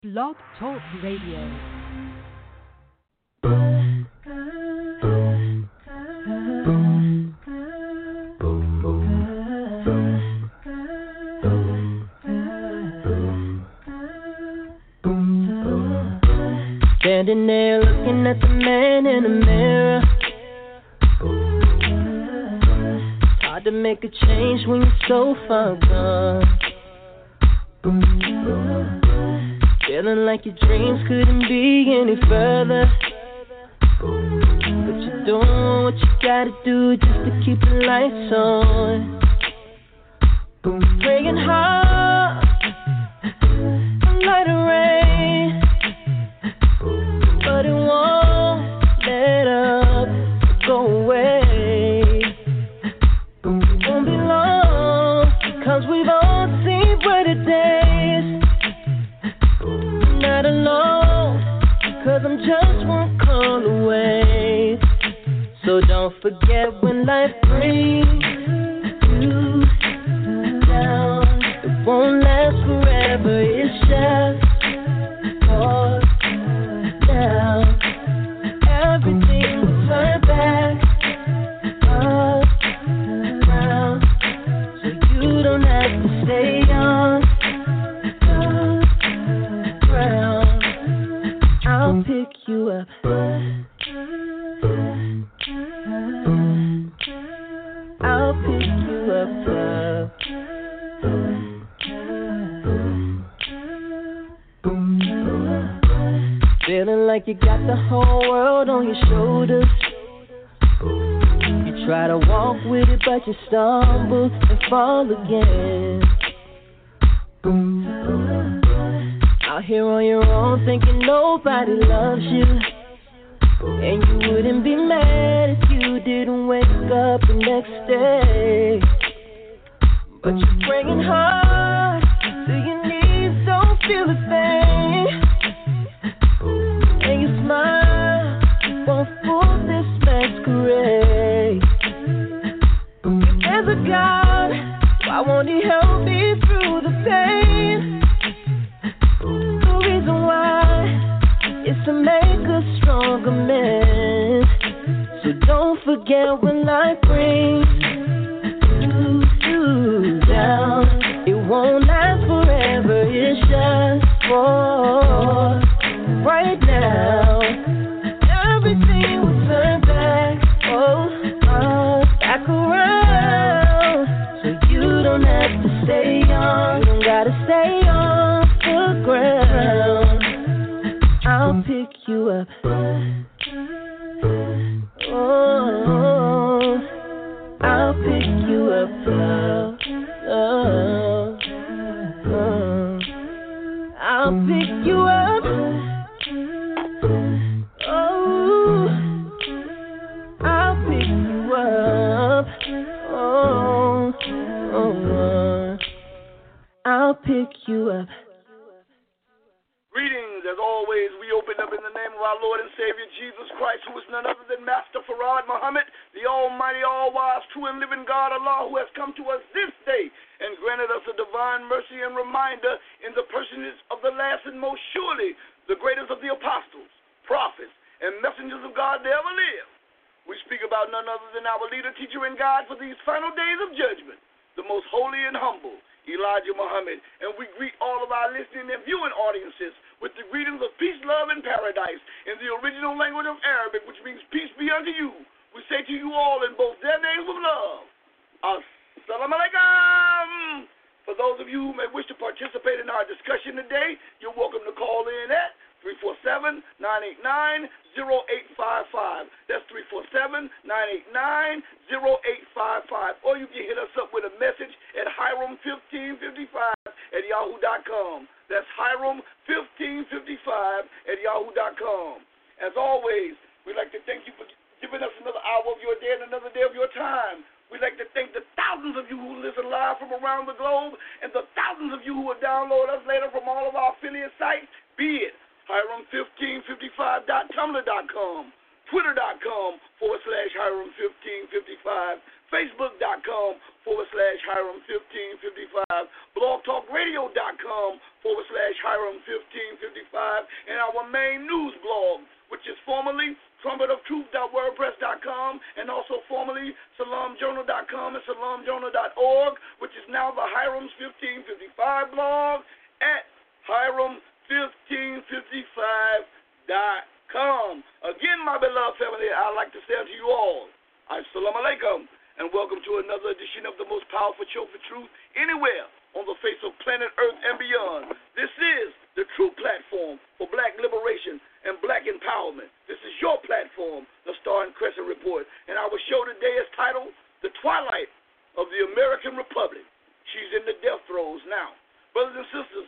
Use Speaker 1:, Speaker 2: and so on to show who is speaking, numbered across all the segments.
Speaker 1: Blog Talk Radio.
Speaker 2: Boom, boom, boom, boom, boom, boom, boom, boom, boom, boom.
Speaker 3: Standing there looking at the man in the mirror. Hard to make a change when you're so far gone. Feeling like your dreams couldn't be any further. But you're doing what you gotta do just to keep the lights on. Praying hard, night and rain, but it won't let up go away. It won't be long, cause we've all seen brighter days. Not alone, cause I'm just one call away. So don't forget when life brings you down, it won't last forever, it's just for now. Everything will turn back around, so you don't have to stay on the ground. I'll pick you up. I'll pick you up. Feeling like you got the whole world on your shoulders. You try to walk with it, but you stumble and fall again. Out here on your own, thinking nobody loves you. And you wouldn't be mad if you didn't wake up the next day. But you're praying hard till your knees don't feel the same. And your smile won't fool this masquerade. If there's a God, why won't He help me through the pain? The reason why is to make a stronger man. So don't forget when life brings you down, it won't last forever, it's just for right now. Everything will turn back, back around. So you don't have to stay on, you don't gotta stay on the ground. I'll pick you up. Oh, I'll pick you up. I'll pick you up. Oh, I'll pick you up. I'll pick you up.
Speaker 4: Greetings, as always, we open up in the name of our Lord and Savior Jesus Christ, who is none other than Master Farad Muhammad, the Almighty, all-wise, true and living God, Allah, who has come to us this day and granted us a divine mercy and reminder in the personage of the last and most surely the greatest of the apostles, prophets, and messengers of God that ever lived. We speak about none other than our leader, teacher, and guide for these final days of judgment, the most holy and humble, Elijah Muhammad, and we greet all of our listening and viewing audiences with the greetings of peace, love, and paradise in the original language of Arabic, which means peace be unto you. We say to you all in both their names of love, Assalamu alaikum. For those of you who may wish to participate in our discussion today, you're welcome to call in at 347-989-0855. That's 347-989-0855. Or you can hit us up with a message at Hiram1555@yahoo.com. That's Hiram1555@yahoo.com. As always, we'd like to thank you for giving us another hour of your day and another day of your time. We'd like to thank the thousands of you who listen live from around the globe and the thousands of you who will download us later from all of our affiliate sites, be it Hiram1555.tumblr.com, Twitter.com/Hiram1555, Facebook.com/Hiram1555, BlogTalkRadio.com/Hiram1555. and our main news blog, which is formerly trumpetoftruth.wordpress.com and also formerly salamjournal.com and salamjournal.org, which is now the Hiram's 1555 blog at Hiram1555.com. Again, my beloved family, I'd like to say unto you all, Assalamu alaikum, and welcome to another edition of the most powerful show for truth anywhere on the face of planet Earth and beyond. This is the true platform for black liberation and black empowerment. This is your platform, the Star and Crescent Report. And our show today is titled The Twilight of the American Republic. She's in the death throes now. Brothers and sisters,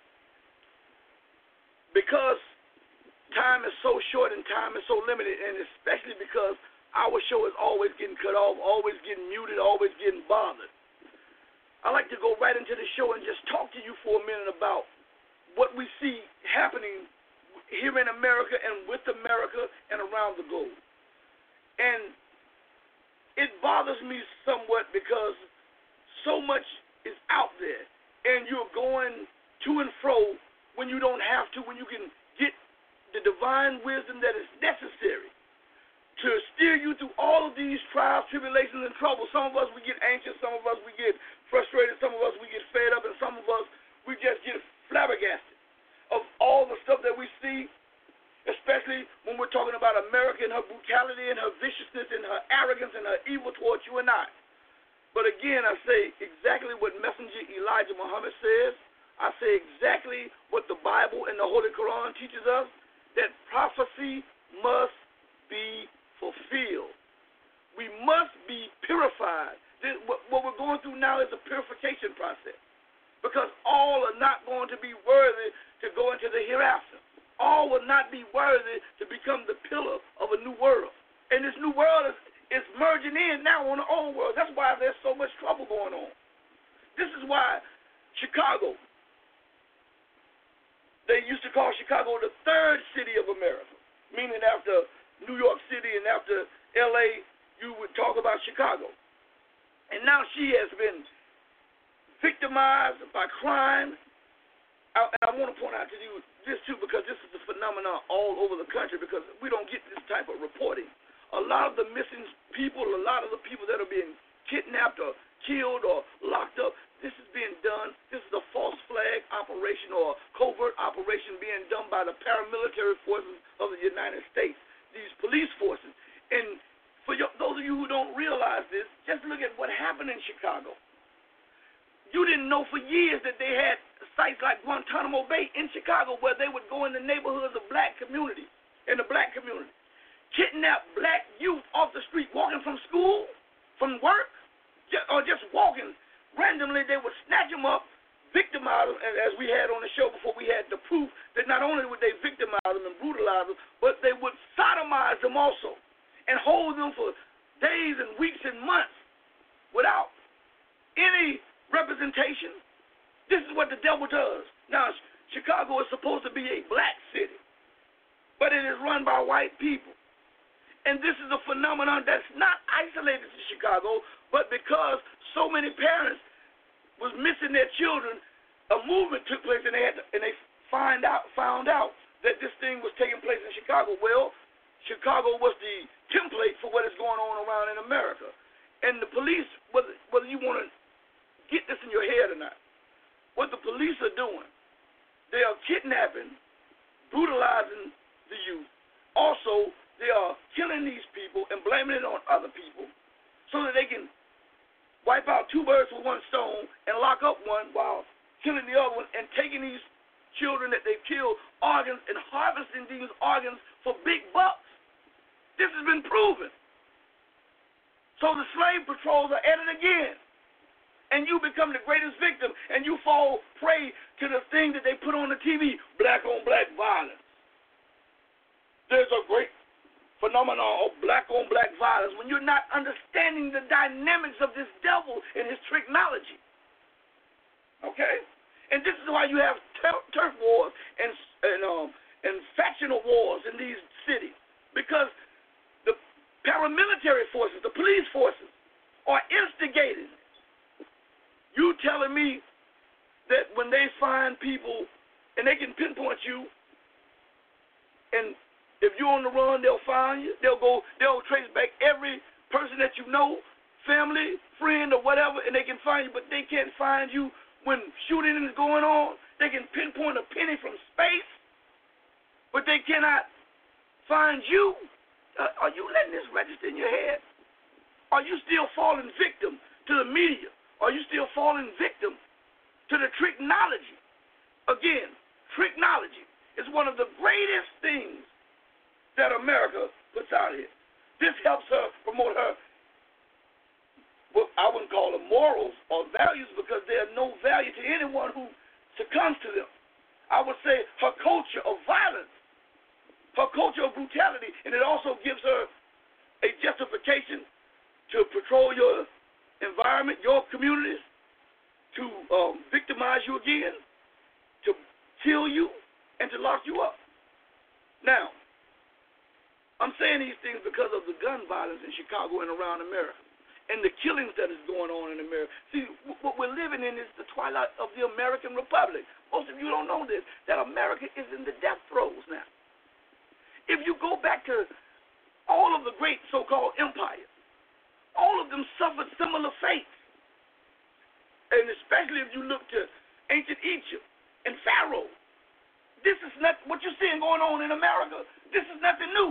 Speaker 4: because time is so short and time is so limited, and especially because our show is always getting cut off, always getting muted, always getting bothered, I like to go right into the show and just talk to you for a minute about what we see happening here in America and with America and around the globe. And it bothers me somewhat because so much is out there, and you're going to and fro when you don't have to, when you can get the divine wisdom that is necessary to steer you through all of these trials, tribulations, and troubles. Some of us, we get anxious. Some of us, we get frustrated. Some of us, we get fed up. And some of us, we just get flabbergasted of all the stuff that we see, especially when we're talking about America and her brutality and her viciousness and her arrogance and her evil towards you and I. But again, I say exactly what Messenger Elijah Muhammad says. I say exactly what the Bible and the Holy Quran teaches us, that prophecy must be fulfilled. We must be purified. What we're going through now is a purification process, because all are not going to be worthy to go into the hereafter. All will not be worthy to become the pillar of a new world. And this new world is merging in now on the old world. That's why there's so much trouble going on. This is why Chicago, they used to call Chicago the third city of America, meaning after New York City and after L.A., you would talk about Chicago. And now she has been victimized by crime. I want to point out to you this, too, because this is a phenomenon all over the country, because we don't get this type of reporting. A lot of the missing people, a lot of the people that are being kidnapped or killed or locked up, this is being done. This is a false flag operation or covert operation being done by the paramilitary forces of the United States, these police forces. And for those of you who don't realize this, just look at what happened in Chicago. You didn't know for years that they had sites like Guantanamo Bay in Chicago, where they would go in the neighborhoods of black community, in the black community, kidnap black youth off the street, walking from school, from work, or just walking. Randomly, they would snatch them up, victimize them, and as we had on the show before, we had the proof that not only would they victimize them and brutalize them, but they would sodomize them also and hold them for days and weeks and months without any representation. This is what the devil does. Now, Chicago is supposed to be a black city, but it is run by white people. And this is a phenomenon that's not isolated to Chicago, but because so many parents was missing their children, a movement took place, and they found out that this thing was taking place in Chicago. Well, Chicago was the template for what is going on around in America. And the police, whether you want to get this in your head or not, what the police are doing, they are kidnapping, brutalizing the youth. Also, they are killing these people and blaming it on other people so that they can wipe out two birds with one stone and lock up one while killing the other one and taking these children that they've killed organs and harvesting these organs for big bucks. This has been proven. So the slave patrols are at it again. And you become the greatest victim, and you fall prey to the thing that they put on the TV, black-on-black violence. There's a great phenomenon of black-on-black violence when you're not understanding the dynamics of this devil and his technology. Okay? And this is why you have turf wars and factional wars in these cities, because the paramilitary forces, the police forces, are instigating. You telling me that when they find people and they can pinpoint you And if you're on the run, they'll find you. They'll trace back every person that you know, family, friend, or whatever, and they can find you, but they can't find you when shooting is going on. They can pinpoint a penny from space, but they cannot find you. Are you letting this register in your head? Are you still falling victim to the media? Are you still falling victim to the tricknology? Again, tricknology is one of the greatest things that America puts out here. This helps her promote her, well, I wouldn't call them morals or values, because they are no value to anyone who succumbs to them. I would say her culture of violence, her culture of brutality, and it also gives her a justification to patrol your environment, your communities, to victimize you again, to kill you, and to lock you up. Now, I'm saying these things because of the gun violence in Chicago and around America, and the killings that is going on in America. See, what we're living in is the twilight of the American Republic. Most of you don't know this, that America is in the death throes now. If you go back to all of the great so-called empires, all of them suffered similar fates. And especially if you look to ancient Egypt and Pharaoh. This is not what you're seeing going on in America. This is nothing new.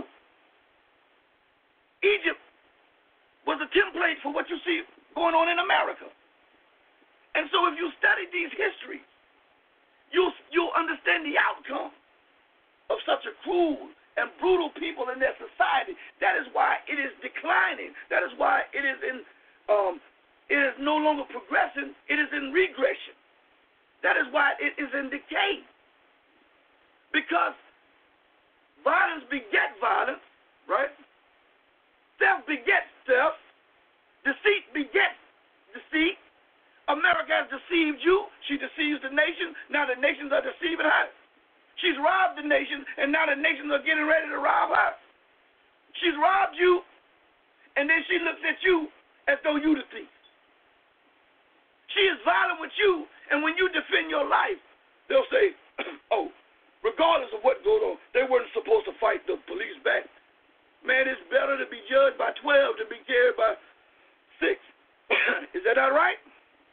Speaker 4: Egypt was a template for what you see going on in America. And so if you study these histories, you'll understand the outcome of such a cruel and brutal people in their society. That is why it is declining. That is why it is no longer progressing. It is in regression. That is why it is in decay. Because violence begets violence, right? Theft begets theft. Deceit begets deceit. America has deceived you. She deceives the nation. Now the nations are deceiving her. She's robbed the nations, and now the nations are getting ready to rob her. She's robbed you, and then she looks at you as though you the thief. She is violent with you, and when you defend your life, they'll say, oh, regardless of what goes on, they weren't supposed to fight the police back. Man, it's better to be judged by 12 than be carried by 6. Is that not right?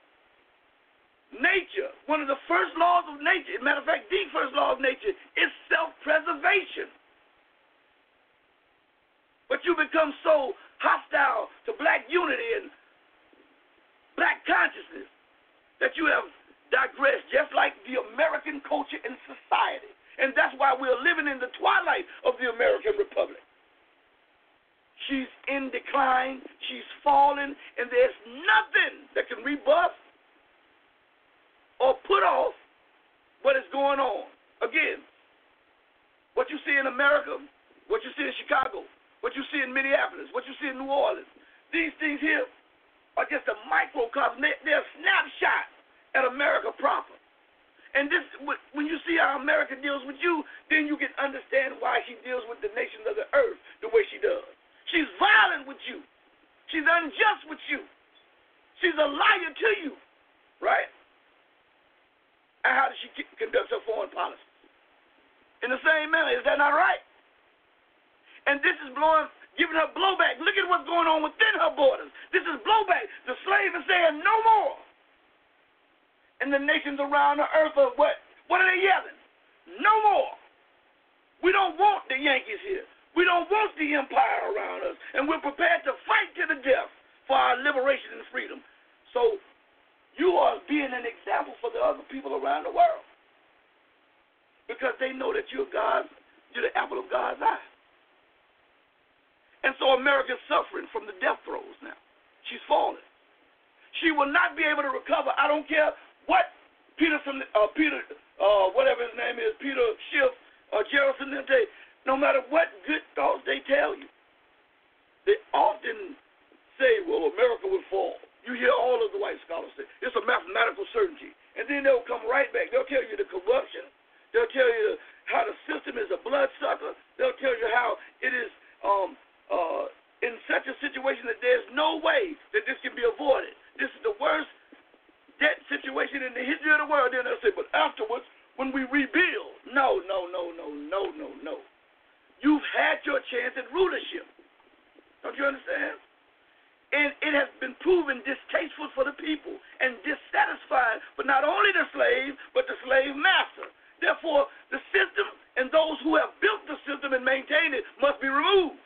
Speaker 4: Nature, one of the first laws of nature, as a matter of fact, the first law of nature is self-preservation. But you become so hostile to black unity and black consciousness that you have digressed, just like the American culture and society. And that's why we're living in the twilight of the American Republic. She's in decline, she's fallen, and there's nothing that can rebuff or put off what is going on. Again, what you see in America, what you see in Chicago, what you see in Minneapolis, what you see in New Orleans, these things here are just a microcosm. They're a snapshot at America proper. And this, when you see how America deals with you, then you can understand why she deals with the nations of the earth the way she does. She's violent with you. She's unjust with you. She's a liar to you, right? And how does she conduct her foreign policy? In the same manner. Is that not right? And this is giving her blowback. Look at what's going on within her borders. This is blowback. The slave is saying no more. And the nations around the earth are what? What are they yelling? No more. We don't want the Yankees here. We don't want the empire around us. And we're prepared to fight to the death for our liberation and freedom. So you are being an example for the other people around the world. Because they know that you're the apple of God's eye. And so America's suffering from the death throes now. She's falling. She will not be able to recover. I don't care what Peter, whatever his name is, Peter Schiff or Gerald Celente, no matter what good thoughts they tell you, they often say, well, America will fall. You hear all of the white scholars say, it's a mathematical certainty. And then they'll come right back. They'll tell you the corruption. They'll tell you how the system is a bloodsucker. They'll tell you how it is in such a situation that there's no way that this can be avoided. This is the worst debt situation in the history of the world. Then they'll say, but afterwards, when we rebuild, no. chance at rulership. Don't you understand? And it has been proven distasteful for the people and dissatisfying for not only the slave, but the slave master. Therefore, the system and those who have built the system and maintained it must be removed.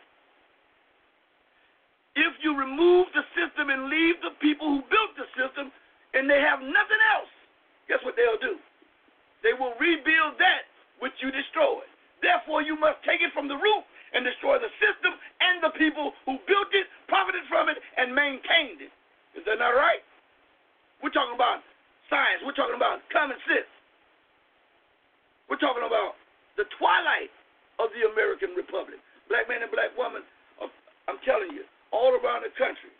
Speaker 4: If you remove the system and leave the people who built the system and they have nothing else, guess what they'll do? They will rebuild that which you destroyed. Therefore, you must take it from the root and destroy the system and the people who built it, profited from it, and maintained it. Is that not right? We're talking about science. We're talking about common sense. We're talking about the twilight of the American Republic. Black man and black woman, I'm telling you, all around the country,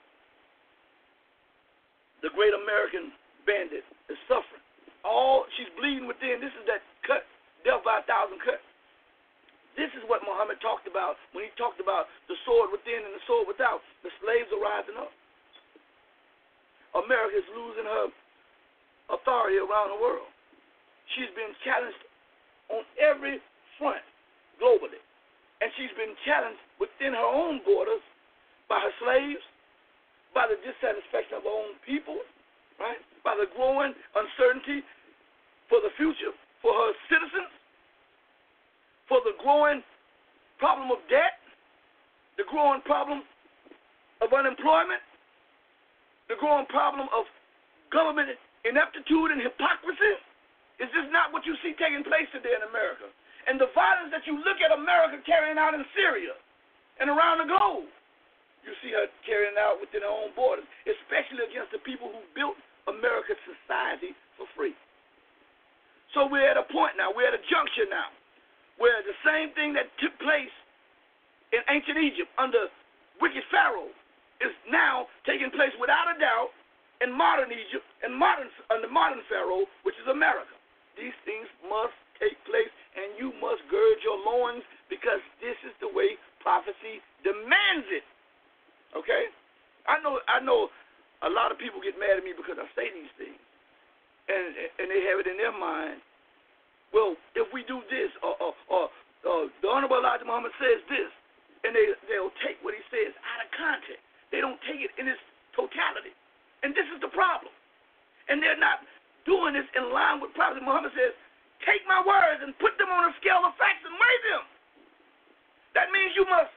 Speaker 4: the great American bandit is suffering. She's bleeding within. This is that cut, death by 1,000 cuts. This is what Muhammad talked about when he talked about the sword within and the sword without. The slaves are rising up. America is losing her authority around the world. She's been challenged on every front globally. And she's been challenged within her own borders by her slaves, by the dissatisfaction of her own people, right? By the growing uncertainty for the future for her citizens, for the growing problem of debt, the growing problem of unemployment, the growing problem of government ineptitude and hypocrisy. Is this not what you see taking place today in America? And the violence that you look at America carrying out in Syria and around the globe, you see her carrying out within her own borders, especially against the people who built America's society for free. So we're at a point now, we're at a juncture now, where the same thing that took place in ancient Egypt under wicked Pharaoh is now taking place without a doubt in modern Egypt and under modern Pharaoh, which is America. These things must take place, and you must gird your loins because this is the way prophecy demands it. Okay? I know a lot of people get mad at me because I say these things, and they have it in their mind. Well, if we do this, or the Honorable Elijah Muhammad says this, and they'll take what he says out of context. They don't take it in its totality. And this is the problem. And they're not doing this in line with Prophet Muhammad says, take my words and put them on a scale of facts and weigh them. That means you must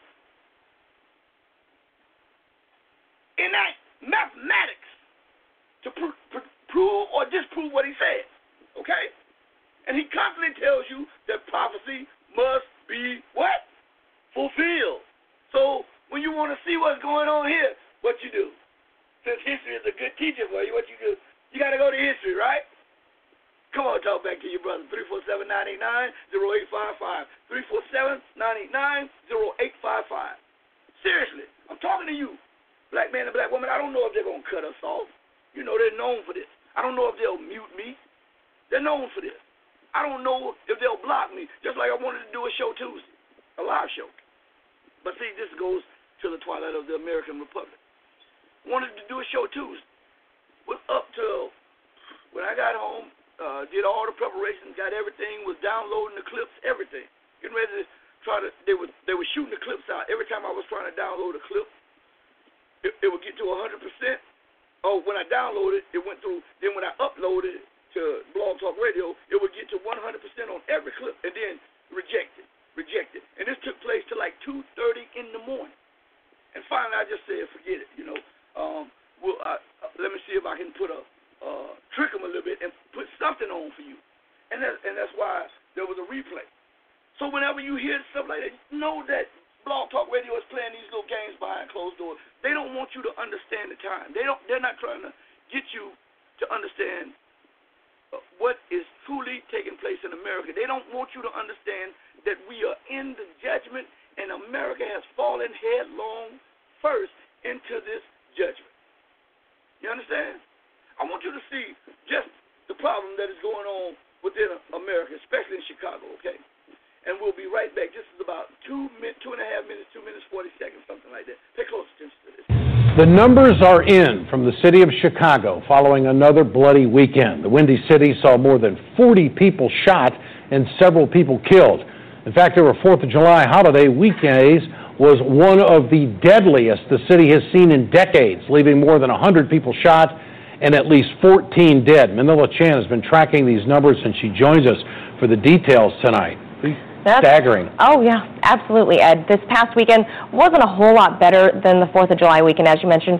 Speaker 4: enact mathematics to prove or disprove what he says. Okay? And he constantly tells you that prophecy must be what? Fulfilled. So when you want to see what's going on here, what you do? Since history is a good teacher for you, what you do? You got to go to history, right? Come on, talk back to your brother. 347-989-0855. 347-989-0855. Seriously, I'm talking to you. Black man and black woman, I don't know if they're going to cut us off. You know, they're known for this. I don't know if they'll mute me. They're known for this. I don't know if they'll block me, just like I wanted to do a show Tuesday, a live show. But see, this goes to the twilight of the American Republic. Wanted to do a show Tuesday. Was up till when I got home, did all the preparations, got everything, was downloading the clips, everything. Getting ready to try to, they were shooting the clips out. Every time I was trying to download a clip, it would get to 100%. Oh, when I downloaded it, went through. Then when I uploaded it to Blog Talk Radio, it would get to 100% on every clip, and then rejected. And this took place till like 2:30 in the morning. And finally, I just said, forget it. Let me see if I can put trick them a little bit and put something on for you. And that's why there was a replay. So whenever you hear stuff like that, know that Blog Talk Radio is playing these little games behind closed doors. They don't want you to understand the time. They're not trying to get you to understand what is truly taking place in America. They don't want you to understand that we are in the judgment, and America has fallen headlong first into this judgment. You understand? I want you to see just the problem that is going on within America, especially in Chicago, okay? And we'll be right back. This is about 2 minutes, 2.5 minutes, 2 minutes, 40 seconds, something like that. Pay close attention to this.
Speaker 5: The numbers are in from the city of Chicago following another bloody weekend. The Windy City saw more than 40 people shot and several people killed. In fact, there were 4th of July holiday weekdays was one of the deadliest the city has seen in decades, leaving more than 100 people shot and at least 14 dead. Manila Chan has been tracking these numbers, and she joins us for the details tonight. Staggering.
Speaker 6: Oh, yeah, absolutely, Ed. This past weekend wasn't a whole lot better than the 4th of July weekend, as you mentioned.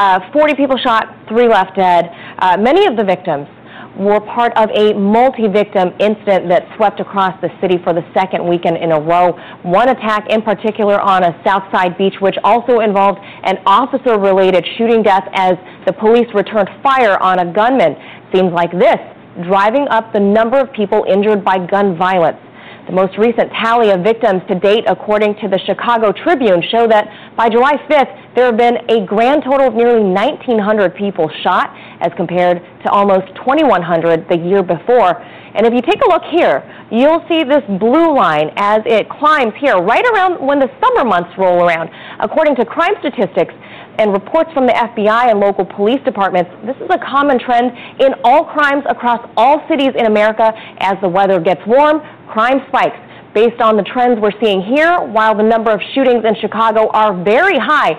Speaker 6: 40 people shot, 3 left dead. Many of the victims were part of a multi-victim incident that swept across the city for the second weekend in a row. One attack in particular on a Southside beach, which also involved an officer-related shooting death as the police returned fire on a gunman. Seems like this, driving up the number of people injured by gun violence. The most recent tally of victims to date, according to the Chicago Tribune, show that by July 5th, there have been a grand total of nearly 1,900 people shot, as compared to almost 2,100 the year before. And if you take a look here, you'll see this blue line as it climbs here, right around when the summer months roll around. According to crime statistics and reports from the FBI and local police departments, this is a common trend in all crimes across all cities in America. As the weather gets warm, crime spikes. Based on the trends we're seeing here, while the number of shootings in Chicago are very high,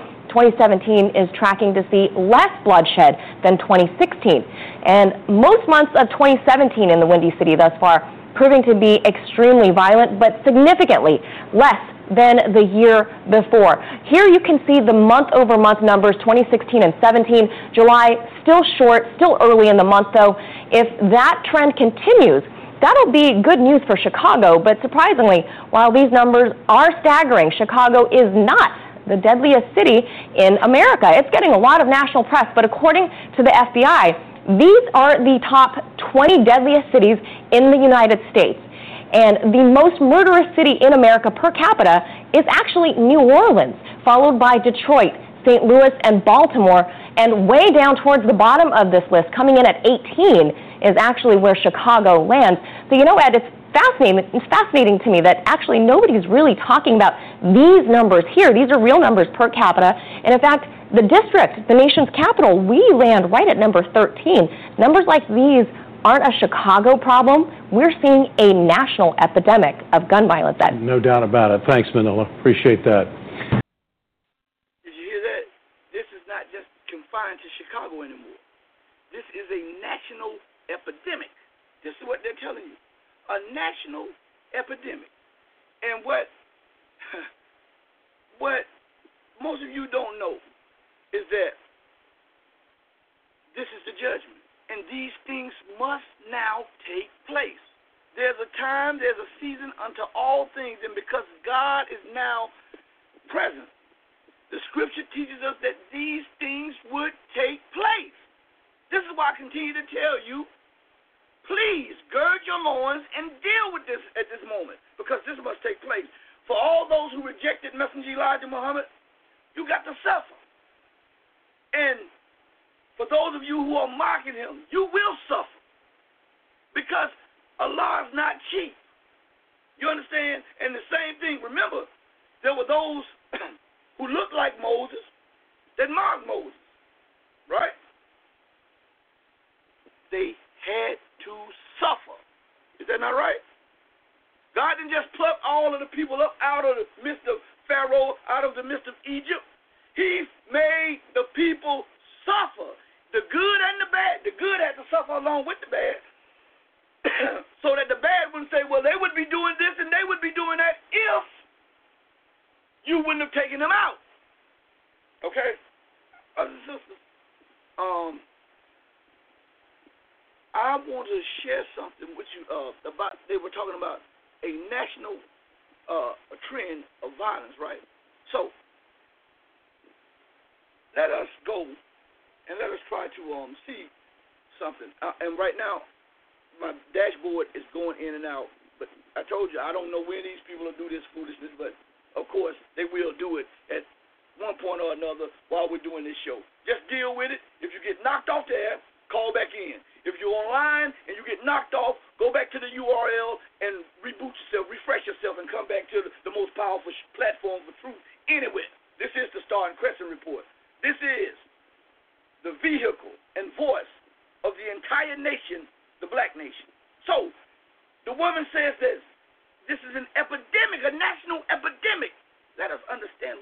Speaker 6: 2017 is tracking to see less bloodshed than 2016. And most months of 2017 in the Windy City thus far proving to be extremely violent, but significantly less than the year before. Here you can see the month-over-month numbers, 2016 and 17. July still short, still early in the month, though. If that trend continues, that'll be good news for Chicago, but surprisingly, while these numbers are staggering, Chicago is not the deadliest city in America. It's getting a lot of national press, but according to the FBI, these are the top 20 deadliest cities in the United States. And the most murderous city in America per capita is actually New Orleans, followed by Detroit, St. Louis, and Baltimore. And way down towards the bottom of this list, coming in at 18, is actually where Chicago lands. So, you know, Ed, it's fascinating to me that actually nobody's really talking about these numbers here. These are real numbers per capita. And in fact, the district, the nation's capital, we land right at number 13. Numbers like these aren't a Chicago problem. We're seeing a national epidemic of gun violence.
Speaker 5: No doubt about it. Thanks, Manila. Appreciate that.
Speaker 4: Did you hear that? This is not just confined to Chicago anymore. This is a national epidemic. This is what they're telling you. A national epidemic. And what most of you don't know is that this is the judgment. And these things must now take place. There's a time, there's a season unto all things, and because God is now present, the scripture teaches us that these things would take place. This is why I continue to tell you, please gird your loins and deal with this at this moment, because this must take place. For all those who rejected Messenger Elijah Muhammad, you got to suffer. And for those of you who are mocking him, you will suffer, because Allah is not cheap. You understand? And the same thing, remember, there were those who looked like Moses that mocked Moses, right? They had to suffer. Is that not right? God didn't just pluck all of the people up out of the midst of Pharaoh, out of the midst of Egypt. He made the people suffer. The good and the bad. The good had to suffer along with the bad, so that the bad wouldn't say, well, they would be doing this and they would be doing that if you wouldn't have taken them out. Okay? Brothers and sisters, I want to share something with you about, they were talking about a national a trend of violence, right? So, let us go and let us try to see something. And right now, my dashboard is going in and out. But I told you, I don't know when these people will do this foolishness, but of course, they will do it at one point or another while we're doing this show. Just deal with it. If you get knocked off the air, call back in. If you're online and you get knocked off, go back to the URL and reboot yourself, refresh yourself, and come back to the most powerful platform for truth anywhere. This is the Star and Crescent Report. This is the vehicle and voice of the entire nation, the black nation. So, the woman says this is an epidemic, a national epidemic. Let us understand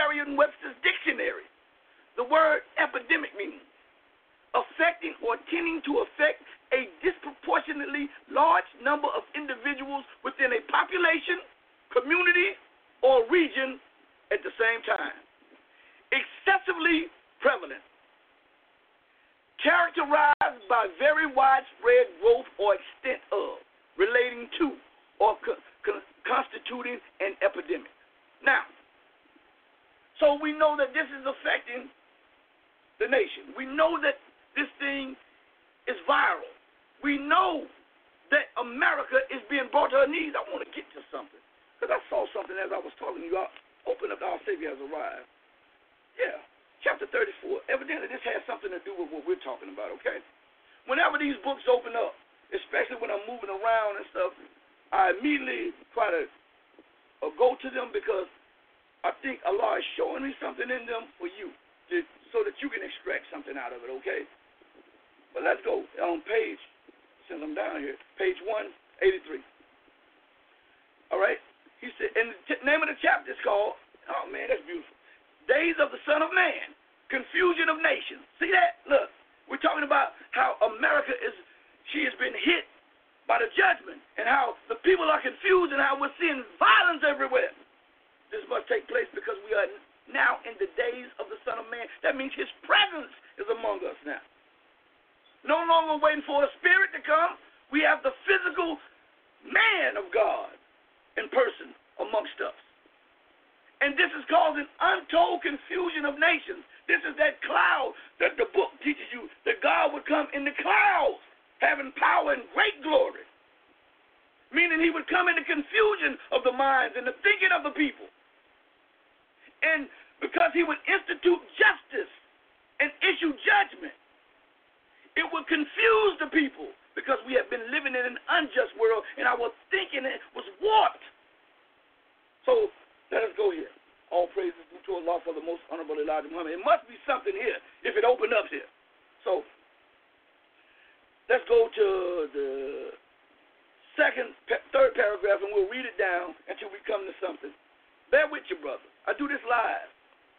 Speaker 4: Merriam-Webster's dictionary, the word epidemic means affecting or tending to affect a disproportionately large number of individuals within a population, community, or region at the same time. Excessively prevalent. Characterized by very widespread growth or extent of, relating to, or constituting an epidemic. Now, so we know that this is affecting the nation. We know that this thing is viral. We know that America is being brought to her knees. I want to get to something, because I saw something as I was talking to you. Open up, Our Savior has arrived. Yeah, chapter 34. Evidently, this has something to do with what we're talking about, okay? Whenever these books open up, especially when I'm moving around and stuff, I immediately try to go to them, because I think Allah is showing me something in them for you, so that you can extract something out of it, okay? But let's go on page, since I'm down here, page 183. All right? He said, and the name of the chapter is called, oh man, that's beautiful, Days of the Son of Man, Confusion of Nations. See that? Look, we're talking about how America she has been hit by the judgment, and how the people are confused, and how we're seeing violence everywhere. This must take place because we are now in the days of the Son of Man. That means his presence is among us now. No longer waiting for a spirit to come. We have the physical man of God in person amongst us. And this is causing untold confusion of nations. This is that cloud that the book teaches you, that God would come in the clouds, having power and great glory. Meaning he would come in the confusion of the minds and the thinking of the people. And because he would institute justice and issue judgment, it would confuse the people, because we have been living in an unjust world and our thinking was warped. So let us go here. All praises due to Allah for the most honorable Elijah Muhammad. It must be something here if it opened up here. So let's go to the third paragraph, and we'll read it down until we come to something. Bear with you, brother. I do this live.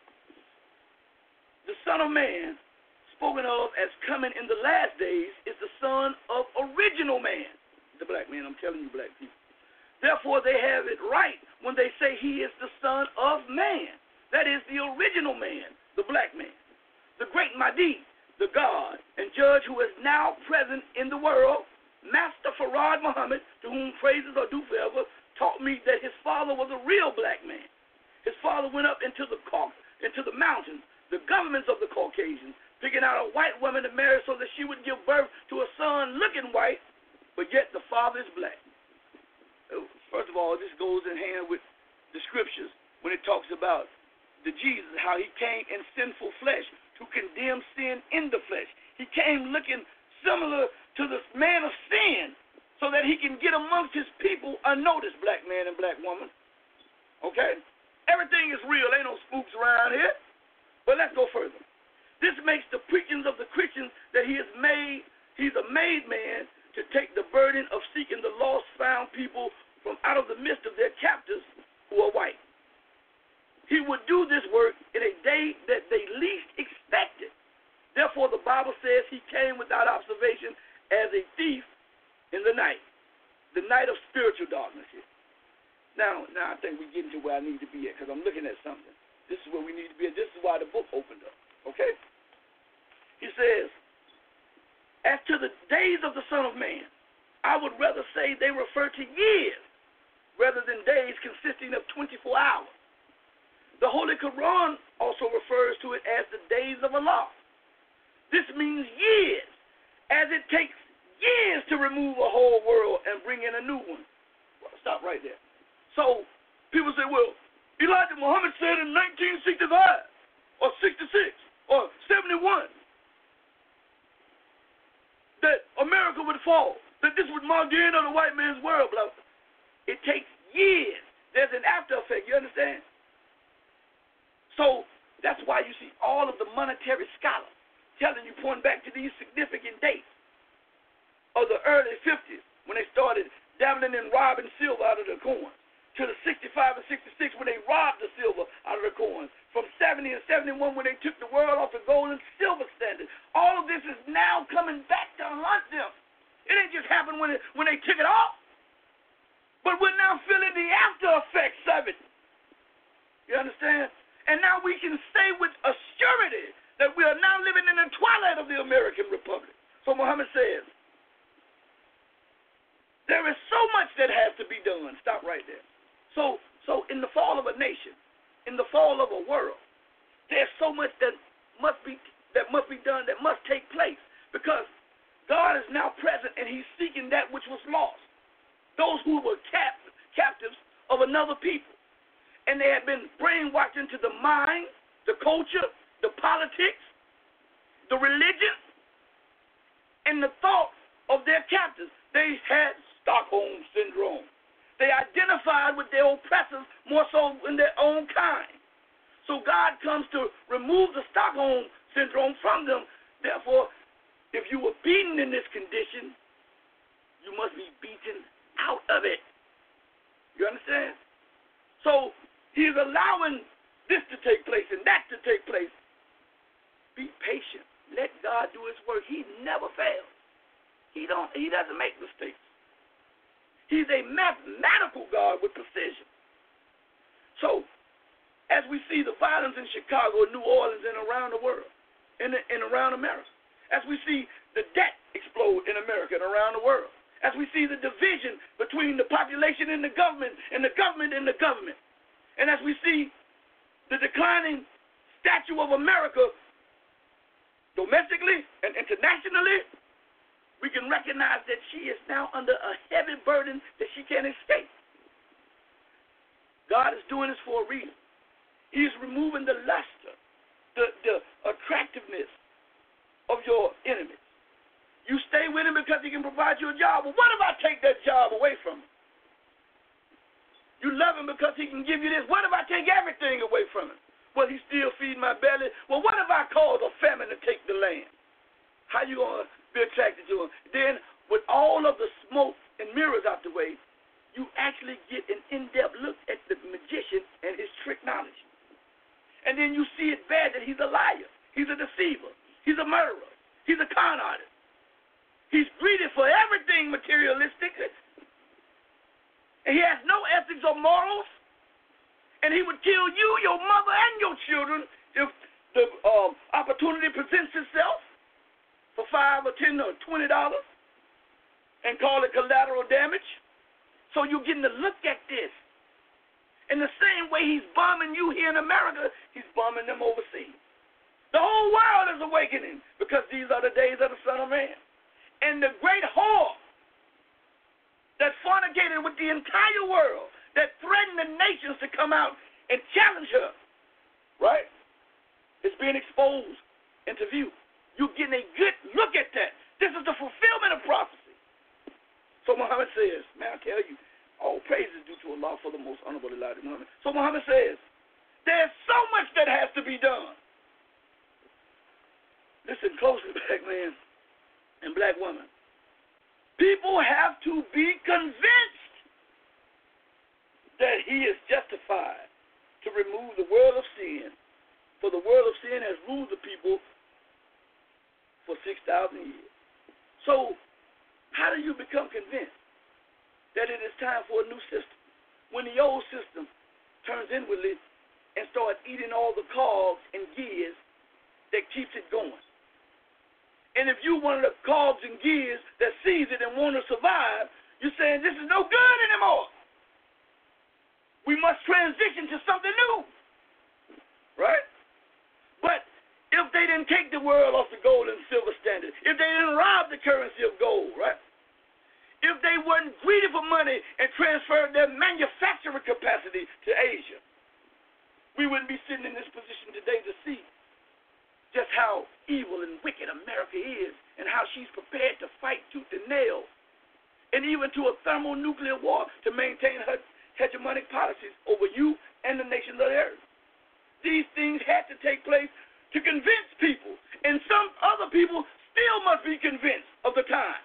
Speaker 4: The Son of Man, spoken of as coming in the last days, is the son of original man, the black man. I'm telling you, black people. Therefore, they have it right when they say he is the Son of Man. That is the original man, the black man. The great Mahdi, the God and judge who is now present in the world, Master Farad Muhammad, to whom praises are due forever, taught me that his father was a real black man. His father went up into the mountains, the governments of the Caucasians, picking out a white woman to marry so that she would give birth to a son looking white, but yet the father is black. First of all, this goes in hand with the scriptures when it talks about the Jesus, how he came in sinful flesh to condemn sin in the flesh. He came looking similar to the man of sin so that he can get amongst his people unnoticed, black man and black woman. Okay? Everything is real. Ain't no spooks around here. But let's go further. This makes the preachings of the Christians that he's a made man to take the burden of seeking the lost found people from out of the midst of their captors who are white. He would do this work in a day that they least expected. Therefore, the Bible says he came without observation as a thief in the night of spiritual darkness here. Now I think we're getting to where I need to be at, because I'm looking at something. This is where we need to be at. This is why the book opened up. Okay? He says, as to the days of the Son of Man, I would rather say they refer to years rather than days consisting of 24 hours. The Holy Quran also refers to it as the days of Allah. This means years, as it takes years to remove a whole world and bring in a new one. Well, stop right there. So people say, well, Elijah Muhammad said in 1965 or 66 or 71 that America would fall, that this would mark the end of the white man's world. Blah. It takes years. There's an after effect, you understand? So that's why you see all of the monetary scholars telling you, pointing back to these significant dates of the early 50s when they started dabbling and robbing silver out of the coins, to the 65 and 66 when they robbed the silver out of the coins, from 70 and 71 when they took the world off the gold and silver standard. All of this is now coming back to haunt them. It didn't just happen when they took it off, but we're now feeling the after effects of it. You understand? And now we can say with a surety that we are now living in the twilight of the American Republic. So Muhammad says, there is so much that has to be done. Stop right there. So in the fall of a nation, in the fall of a world, there's so much that must be done, that must take place, because God is now present and he's seeking that which was lost. Those who were captives of another people. And they had been brainwashed into the mind, the culture, the politics, the religion, and the thought of their captors. They had Stockholm Syndrome. They identified with their oppressors more so in their own kind. So God comes to remove the Stockholm Syndrome from them. Therefore, if you were beaten in this condition, you must be beaten out of it. You understand? So he's allowing this to take place and that to take place. Be patient. Let God do his work. He never fails. He doesn't make mistakes. He's a mathematical God with precision. So, as we see the violence in Chicago, New Orleans, and around the world, and around America, as we see the debt explode in America and around the world, as we see the division between the population and the government, and the government and the government, and as we see the declining stature of America domestically and internationally, we can recognize that she is now under a heavy burden that she can't escape. God is doing this for a reason. He's removing the luster, the attractiveness of your enemies. You stay with him because he can provide you a job. Well, what if I take that job away from him? You love him because he can give you this. What if I take everything away from him? Well, he still feeds my belly. Well, what if I cause a famine to take the land? How you going to be attracted to him? Then, with all of the smoke and mirrors out the way, you actually get an in-depth look at the magician and his trick knowledge. And then you see it bad that he's a liar. He's a deceiver. He's a murderer. He's a con artist. He's greedy for everything materialistic. And he has no ethics or morals. And he would kill you, your mother, and your children if the opportunity presents itself for $5 or $10 or $20 and call it collateral damage. So you're getting to look at this. In the same way he's bombing you here in America, he's bombing them overseas. The whole world is awakening because these are the days of the Son of Man. And the great whore that fornicated with the entire world, that threatened the nations to come out and challenge her, right, is being exposed into view. You're getting a good look at that. This is the fulfillment of prophecy. So Muhammad says, man, I tell you, all praise is due to Allah for the most honorable Elijah Muhammad. So Muhammad says, there's so much that has to be done. Listen closely, black man and black woman. People have to be convinced that he is justified to remove the world of sin, for the world of sin has ruled the people for 6,000 years. So, how do you become convinced that it is time for a new system? When the old system turns inwardly and starts eating all the cogs and gears that keeps it going. And if you're one of the cogs and gears that sees it and want to survive, you're saying this is no good anymore. We must transition to something new, right? But if they didn't take the world off the gold and silver standard, if they didn't rob the currency of gold, right? If they weren't greedy for money and transferred their manufacturing capacity to Asia, we wouldn't be sitting in this position today to see just how evil and wicked America is and how she's prepared to fight tooth and nail and even to a thermonuclear war to maintain her hegemonic policies over you and the nations of the earth. These things had to take place to convince people, and some other people still must be convinced of the time.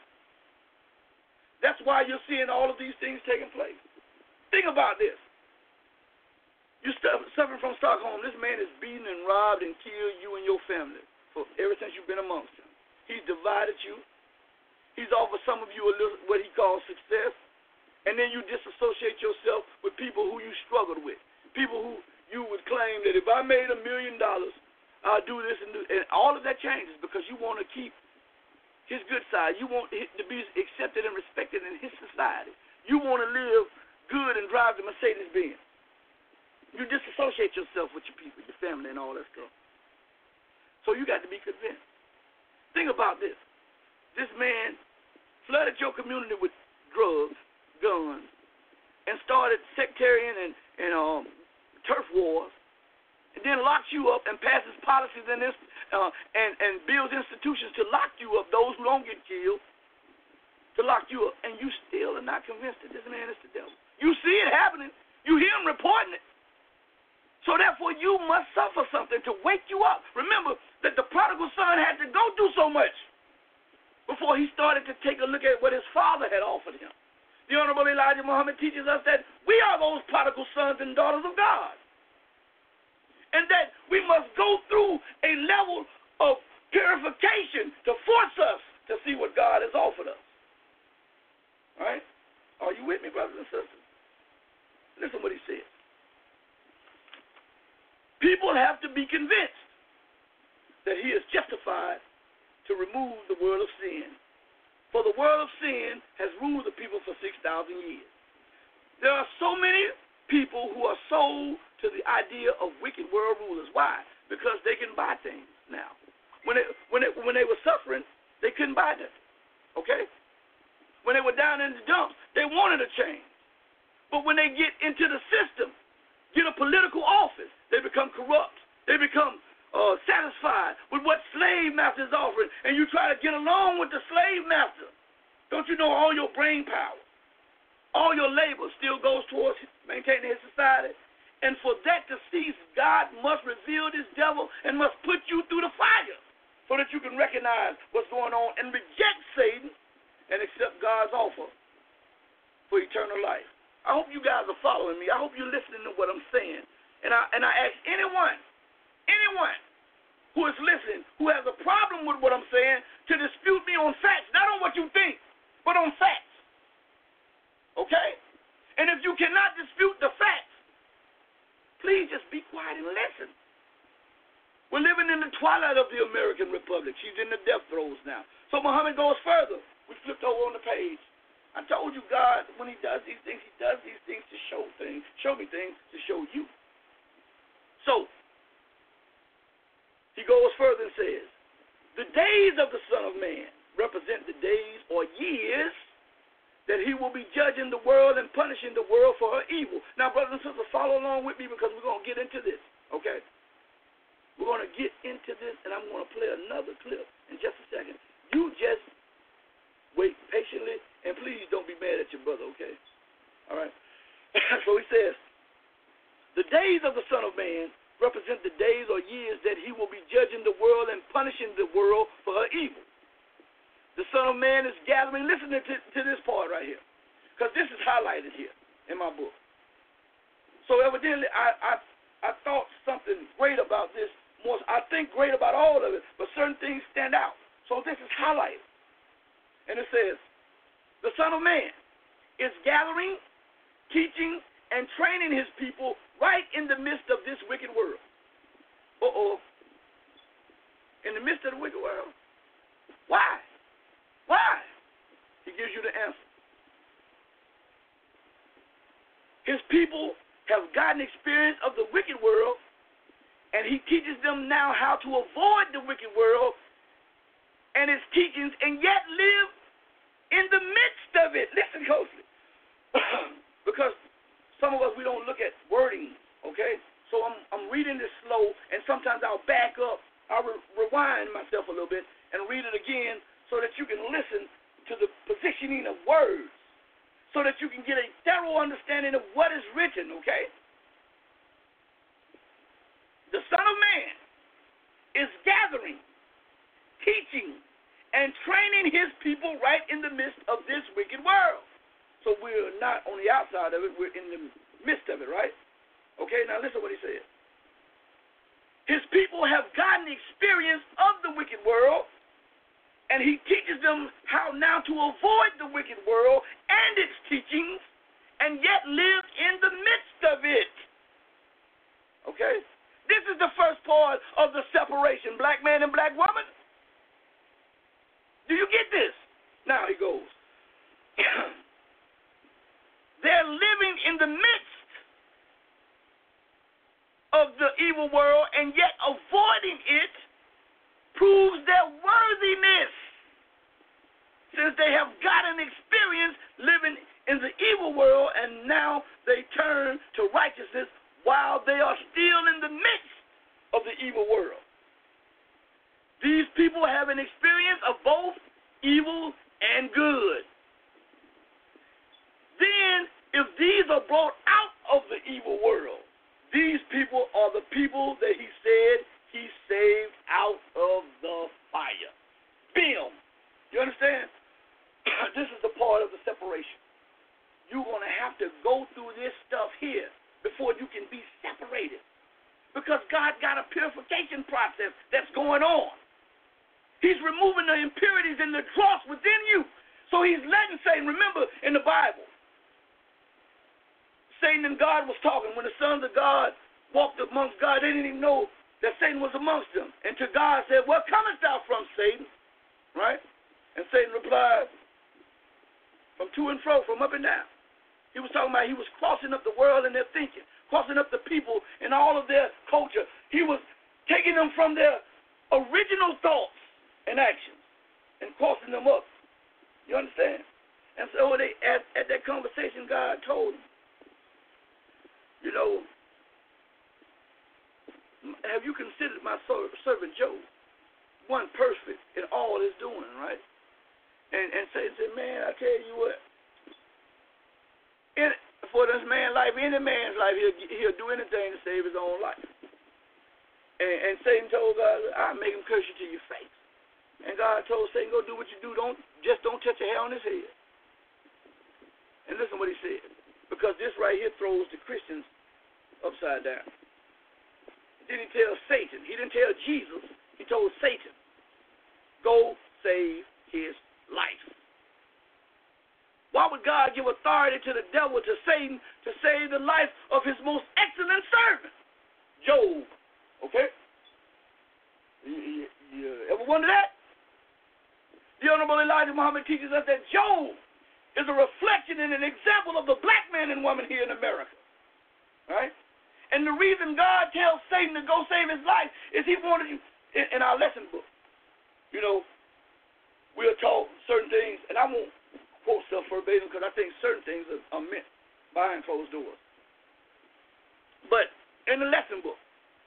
Speaker 4: That's why you're seeing all of these things taking place. Think about this. You're suffering from Stockholm. This man is beaten and robbed and killed you and your family ever since you've been amongst him. He's divided you. He's offered some of you a little, what he calls success. And then you disassociate yourself with people who you struggled with. People who you would claim that if I made $1 million, I'll do this and do. And all of that changes because you want to keep his good side. You want to be accepted and respected in his society. You want to live good and drive the Mercedes-Benz. You disassociate yourself with your people, your family, and all that stuff. So you got to be convinced. Think about this. This man flooded your community with drugs, guns, and started sectarian and turf wars, and then locks you up and passes policies and builds institutions to lock you up, those who don't get killed, to lock you up, and you still are not convinced that this man is the devil. You see it happening. You hear him reporting it. So therefore, you must suffer something to wake you up. Remember that the prodigal son had to go through so much before he started to take a look at what his father had offered him. The Honorable Elijah Muhammad teaches us that we are those prodigal sons and daughters of God, and that we must go through a level of purification to force us to see what God has offered us. All right? Are you with me, brothers and sisters? Listen what he says. People have to be convinced that he is justified to remove the world of sin. For the world of sin has ruled the people for 6,000 years. There are so many people who are sold to the idea of wicked world rulers. Why? Because they can buy things now. When they were suffering, they couldn't buy them. Okay? When they were down in the dumps, they wanted a change. But when they get into the system, get a political office, they become corrupt. They become satisfied with what slave master is offering, and you try to get along with the slave master. Don't you know all your brain power, all your labor still goes towards maintaining his society? And for that to cease, God must reveal this devil and must put you through the fire so that you can recognize what's going on and reject Satan and accept God's offer for eternal life. I hope you guys are following me. I hope you're listening to what I'm saying. And I ask anyone who is listening, who has a problem with what I'm saying, to dispute me on facts, not on what you think, but on facts. Okay? And if you cannot dispute the facts, please just be quiet and listen. We're living in the twilight of the American Republic. She's in the death throes now. So Muhammad goes further. We flipped over on the page. I told you God, when he does these things, he does these things to show me things to show you. So, he goes further and says, the days of the Son of Man represent the days or years that he will be judging the world and punishing the world for her evil. Now, brothers and sisters, follow along with me because we're going to get into this, okay? We're going to get into this, and I'm going to play another clip in just a second. You just wait patiently, and please don't be mad at your brother, okay? All right? So he says, the days of the Son of Man represent the days or years that he will be judging the world and punishing the world for her evil. The Son of Man is gathering. Listen to this part right here, because this is highlighted here in my book. So evidently, I thought something great about this. More, I think great about all of it, but certain things stand out. So this is highlighted. And it says, the Son of Man is gathering, teaching, and training his people right in the midst of this wicked world. In the midst of the wicked world? Why? Why? He gives you the answer. His people have gotten experience of the wicked world, and he teaches them now how to avoid the wicked world and its teachings and yet live in the midst of it. Listen closely. Because some of us, we don't look at wording, okay? So I'm reading this slow, and sometimes I'll back up. I'll rewind myself a little bit and read it again so that you can listen to the positioning of words, so that you can get a thorough understanding of what is written, okay? The Son of Man is gathering, teaching, and training his people right in the midst of this wicked world. So we're not on the outside of it, we're in the midst of it, right? Okay, now listen to what he said. His people have gotten experience of the wicked world, and he teaches them how now to avoid the wicked world and its teachings, and yet live in the midst of it. Okay? This is the first part of the separation, black man and black woman. Do you get this? Now he goes. They're living in the midst of the evil world, and yet avoiding it proves their worthiness, since they have gotten experience living in the evil world, and now they turn to righteousness while they are still in the midst of the evil world. These people have an experience of both evil and good. Then, if these are brought out of the evil world, these people are the people that he said he saved out of the fire. Bam! You understand? This is the part of the separation. You're going to have to go through this stuff here before you can be separated. Because God got a purification process that's going on. He's removing the impurities and the dross within you. So he's letting Satan, remember in the Bible, Satan and God was talking. When the sons of God walked amongst God, they didn't even know that Satan was amongst them. And to God said, "Where comest thou from, Satan?" Right? And Satan replied, "From to and fro, from up and down." He was talking about he was crossing up the world and their thinking, crossing up the people and all of their culture. He was taking them from their original thoughts and actions and crossing them up. You understand? And so they at that conversation, God told them, you know, have you considered my servant Job? One perfect in all his doing, right? And Satan said, man, I tell you what, for this man's life, any man's life, he'll do anything to save his own life. And Satan told God, I'll make him curse you to your face. And God told Satan, go do what you do. Don't touch a hair on his head. And listen what he said. Because this right here throws the Christians upside down. Then he tells Satan. He didn't tell Jesus. He told Satan, go save his life. Why would God give authority to the devil, to Satan, to save the life of his most excellent servant, Job? Okay? You ever wonder that? The Honorable Elijah Muhammad teaches us that Job is a reflection and an example of the black man and woman here in America. Right? And the reason God tells Satan to go save his life is he wanted you, in our lesson book, you know, we are taught certain things, and I won't quote stuff verbatim because I think certain things are meant behind closed doors. But in the lesson book,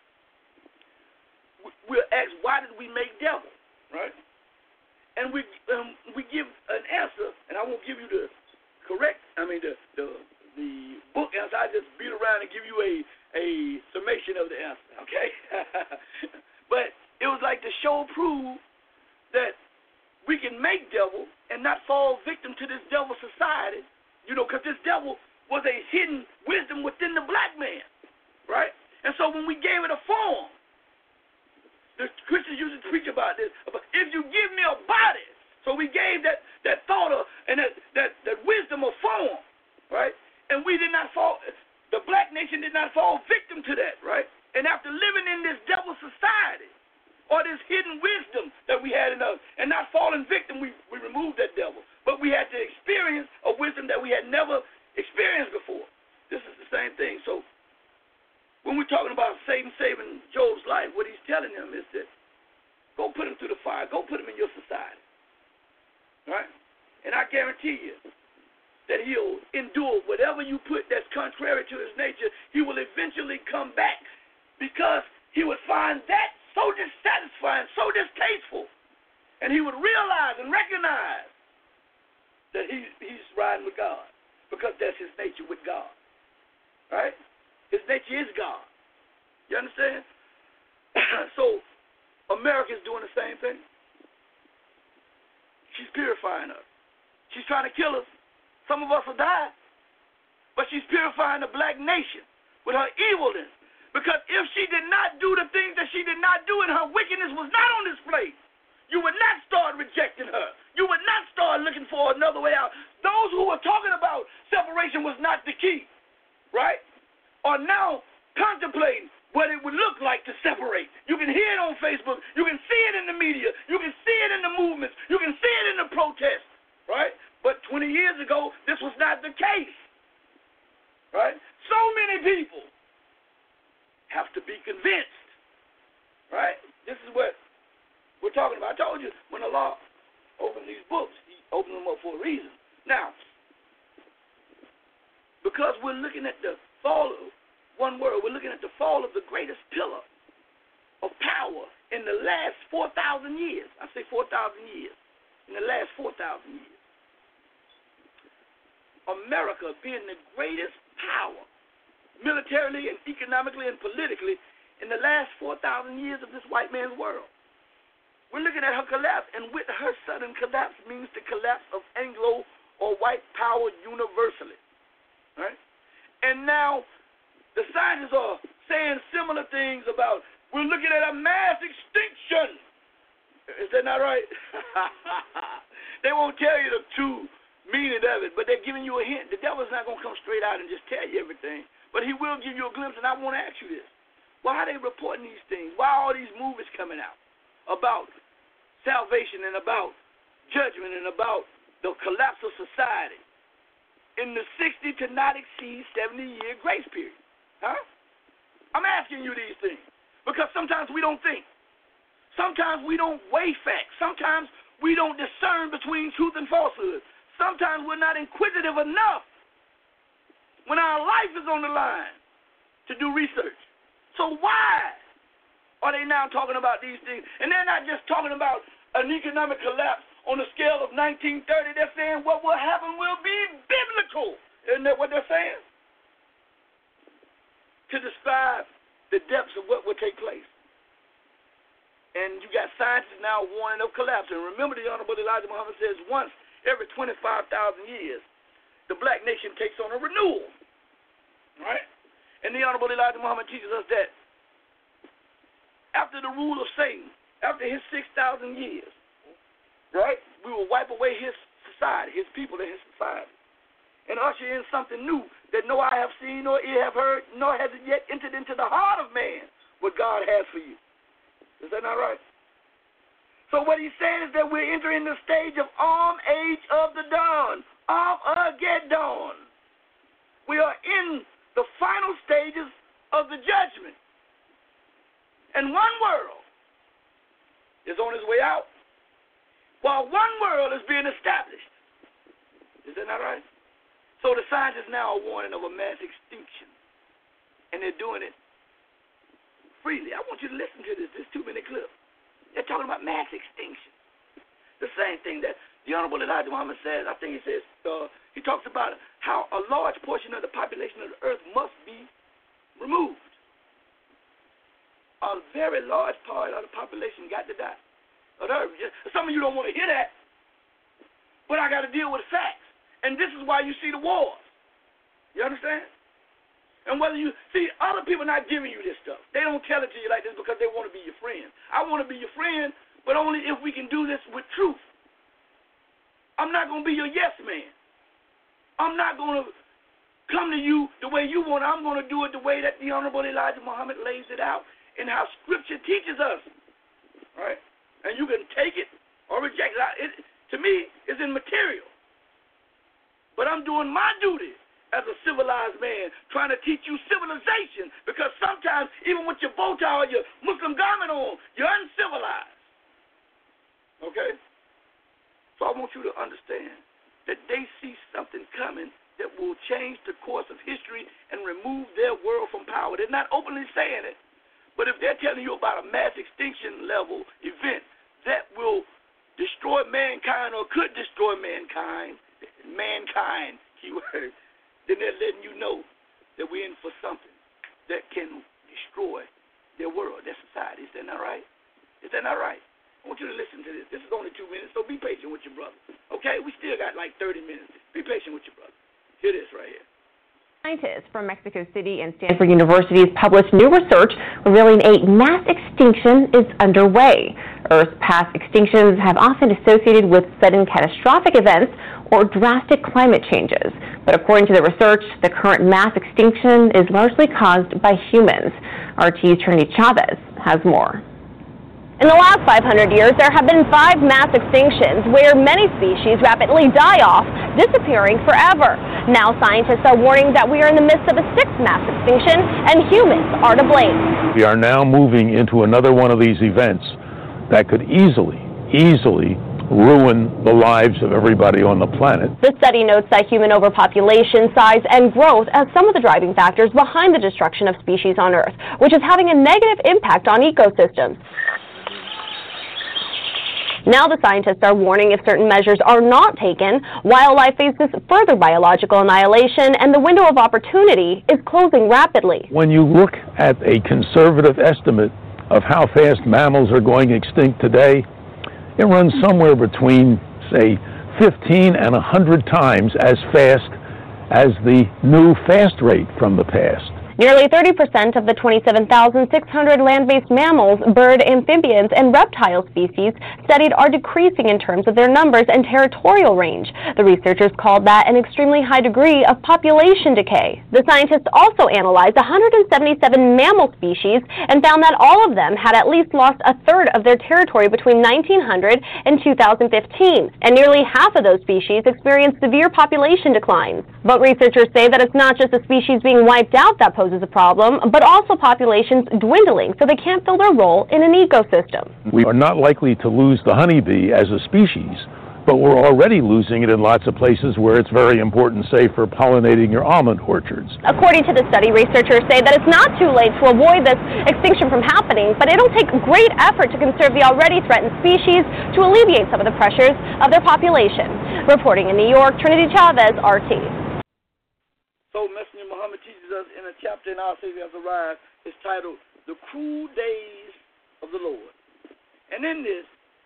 Speaker 4: we're asked, why did we make devil? Right? And we give an answer, and I won't give you the correct, the book answer. I just beat around and give you a summation of the answer, okay? But it was like to prove that we can make devil and not fall victim to this devil society, you know, because this devil was a hidden wisdom within the black man, right? And so when we gave it a form, the Christians used to preach about this, about if you give me a body. So we gave that thought and that wisdom a form, right? And we did not fall, the black nation did not fall victim to that, right? And after living in this devil society, or this hidden wisdom that we had in us, and not falling victim, we removed that devil. But we had to experience a wisdom that we had never experienced before. This is the same thing. So when we're talking about Satan saving Job's life, what he's telling him is that go put him through the fire. Go put him in your society. Right? And I guarantee you that he'll endure whatever you put that's contrary to his nature. He will eventually come back because he would find that so dissatisfying, so distasteful. And he would realize and recognize that he's riding with God because that's his nature with God. Right? His nature is God. You understand? So America's doing the same thing. She's purifying us. She's trying to kill us. Some of us will die. But she's purifying the black nation with her evilness. Because if she did not do the things that she did not do and her wickedness was not on display, you would not start rejecting her. You would not start looking for another way out. Those who were talking about separation was not the key, right? Are now contemplating what it would look like to separate. You can hear it on Facebook. You can see it in the media. You can see it in the movements. You can see it in the protests, right? But 20 years ago, this was not the case, right? So many people have to be convinced, right? This is what we're talking about. I told you, when Allah opened these books, He opened them up for a reason. Now, because we're looking at the fall of one world, we're looking at the fall of the greatest pillar of power in the last 4,000 years. I say 4,000 years. In the last 4,000 years. America being the greatest power, militarily and economically and politically, in the last 4,000 years of this white man's world. We're looking at her collapse, and with her sudden collapse means the collapse of Anglo or white power universally. Right? And now the scientists are saying similar things about, we're looking at a mass extinction. Is that not right? They won't tell you the true meaning of it, but they're giving you a hint. The devil's not going to come straight out and just tell you everything, but he will give you a glimpse, and I want to ask you this. Why are they reporting these things? Why are all these movies coming out about salvation and about judgment and about the collapse of society in the 60 to not exceed 70-year grace period? Huh? I'm asking you these things because sometimes we don't think. Sometimes we don't weigh facts. Sometimes we don't discern between truth and falsehood. Sometimes we're not inquisitive enough when our life is on the line to do research. So why are they now talking about these things? And they're not just talking about an economic collapse on the scale of 1930. They're saying what will happen will be biblical. Isn't that what they're saying? To describe the depths of what will take place. And you got scientists now warning of collapse. And remember, the Honorable Elijah Muhammad says once every 25,000 years, the black nation takes on a renewal. Right? And the Honorable Elijah Muhammad teaches us that after the rule of Satan, after his 6,000 years, right, we will wipe away his society, his people and his society, and usher in something new that no eye have seen, nor ear have heard, nor has it yet entered into the heart of man what God has for you. Is that not right? So what he's saying is that we're entering the stage of age of the dawn, Armageddon. We are in the final stages of the judgment. And one world is on its way out, while one world is being established. Is that not right? So the scientists now are warning of a mass extinction, and they're doing it freely. I want you to listen to this 2-minute clip. They're talking about mass extinction. The same thing that the Honorable Elijah Muhammad says. I think he says, he talks about how a large portion of the population of the earth must be removed. A very large part of the population got to die. Some of you don't want to hear that, but I got to deal with facts. And this is why you see the wars. You understand? And whether you see, other people not giving you this stuff. They don't tell it to you like this because they want to be your friend. I want to be your friend, but only if we can do this with truth. I'm not going to be your yes man. I'm not going to come to you the way you want. I'm going to do it the way that the Honorable Elijah Muhammad lays it out and how Scripture teaches us. Right? And you can take it or reject it. To me, it's immaterial. But I'm doing my duty as a civilized man, trying to teach you civilization, because sometimes, even with your bow tie or your Muslim garment on, you're uncivilized. Okay? So I want you to understand that they see something coming that will change the course of history and remove their world from power. They're not openly saying it, but if they're telling you about a mass extinction level event that will destroy mankind or could destroy mankind, keyword, then they're letting you know that we're in for something that can destroy their world, their society. Is that not right? Is that not right? I want you to listen to this. This is only 2 minutes, so be patient with your brother. Okay? We still got like 30 minutes. Be patient with your brother. Hear this right here.
Speaker 6: Scientists from Mexico City and Stanford University's published new research revealing a mass extinction is underway. Earth's past extinctions have often associated with sudden catastrophic events or drastic climate changes. But according to the research, the current mass extinction is largely caused by humans. RT's Trinity Chavez has more. In the last 500 years, there have been 5 mass extinctions where many species rapidly die off, disappearing forever. Now scientists are warning that we are in the midst of a 6th mass extinction and humans are to blame.
Speaker 7: We are now moving into another one of these events that could easily ruin the lives of everybody on the planet.
Speaker 6: The study notes that human overpopulation, size, and growth as some of the driving factors behind the destruction of species on Earth, which is having a negative impact on ecosystems. Now the scientists are warning if certain measures are not taken, wildlife faces further biological annihilation and the window of opportunity is closing rapidly.
Speaker 7: When you look at a conservative estimate of how fast mammals are going extinct today, it runs somewhere between, say, 15 and 100 times as fast as the new fast rate from the past.
Speaker 6: Nearly 30% of the 27,600 land-based mammals, bird, amphibians, and reptile species studied are decreasing in terms of their numbers and territorial range. The researchers called that an extremely high degree of population decay. The scientists also analyzed 177 mammal species and found that all of them had at least lost a third of their territory between 1900 and 2015, and nearly half of those species experienced severe population declines. But researchers say that it's not just the species being wiped out that poses a problem, but also populations dwindling so they can't fill their role in an ecosystem.
Speaker 7: We are not likely to lose the honeybee as a species, but we're already losing it in lots of places where it's very important, say, for pollinating your almond orchards.
Speaker 6: According to the study, researchers say that it's not too late to avoid this extinction from happening, but it'll take great effort to conserve the already threatened species to alleviate some of the pressures of their population. Reporting in New York, Trinity Chavez, RT.
Speaker 4: So Messenger Muhammad teaches us in a chapter in Our Savior Has Arrived, it's titled, The Cruel Days of the Lord. And in this,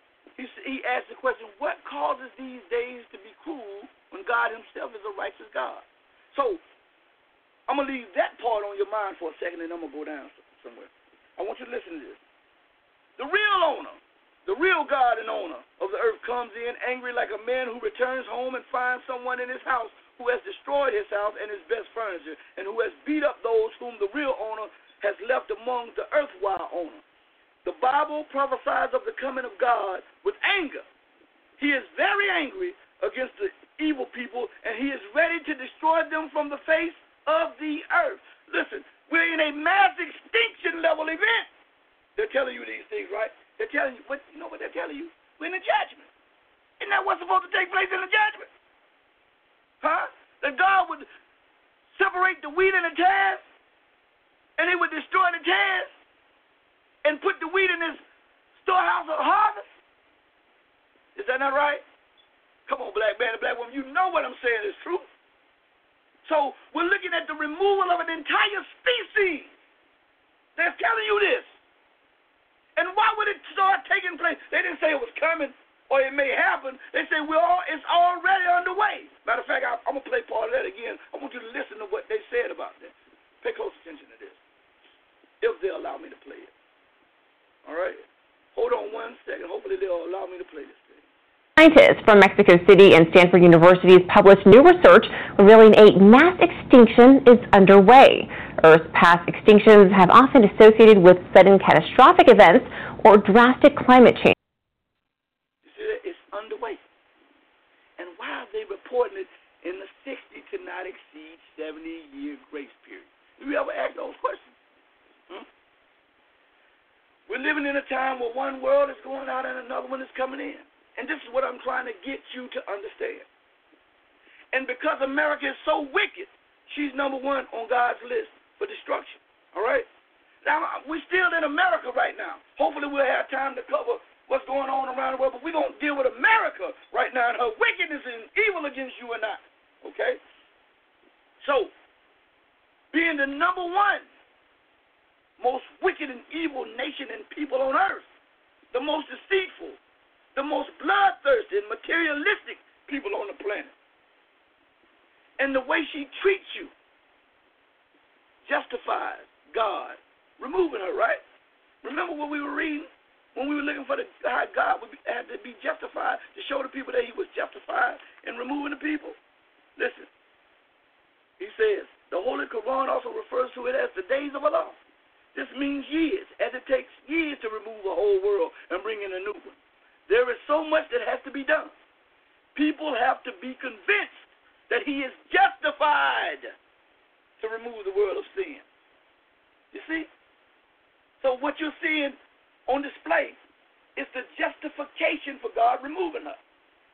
Speaker 4: he asks the question, what causes these days to be cruel when God himself is a righteous God? So, I'm going to leave that part on your mind for a second, and I'm going to go down somewhere. I want you to listen to this. The real owner, the real God and owner of the earth comes in angry like a man who returns home and finds someone in his house who has destroyed his house and his best furniture, and who has beat up those whom the real owner has left among the erstwhile owner. The Bible prophesies of the coming of God with anger. He is very angry against the evil people, and he is ready to destroy them from the face of the earth. Listen, we're in a mass extinction level event. They're telling you these things, right? They're telling you, you know what they're telling you? We're in a judgment. Isn't that what's supposed to take place in the judgment? Huh? That God would separate the wheat and the tares, and he would destroy the tares and put the wheat in his storehouse of harvest? Is that not right? Come on, black man and black woman, you know what I'm saying is true. So we're looking at the removal of an entire species. They're telling you this. And why would it start taking place? They didn't say it was coming or it may happen. They say it's already underway. Matter of fact, I'm going to play part of that again. I want you to listen to what they said about this. Pay close attention to this, if they'll allow me to play it. All right? Hold on one second. Hopefully they'll allow me to play this thing.
Speaker 6: Scientists from Mexico City and Stanford University's published new research revealing a mass extinction is underway. Earth's past extinctions have often associated with sudden catastrophic events or drastic climate change.
Speaker 4: It's underway. And why are they reporting it in the 60 to not exceed 70-year grace period? Do you ever ask those questions? We're living in a time where one world is going out and another one is coming in. And this is what I'm trying to get you to understand. And because America is so wicked, she's number one on God's list for destruction. All right? Now, we're still in America right now. Hopefully we'll have time to cover what's going on around the world, but we're going to deal with America right now and her wickedness and evil against you and I. Okay? So, being the number one most wicked and evil nation and people on earth, the most deceitful, the most bloodthirsty and materialistic people on the planet. And the way she treats you justified God removing her, right? Remember what we were reading? When we were looking for how God had to be justified to show the people that he was justified in removing the people. Listen, he says, the Holy Quran also refers to it as the days of Allah. This means years, as it takes years to remove a whole world and bring in a new one. There is so much that has to be done. People have to be convinced that he is justified to remove the world of sin. You see? So what you're seeing on display is the justification for God removing her.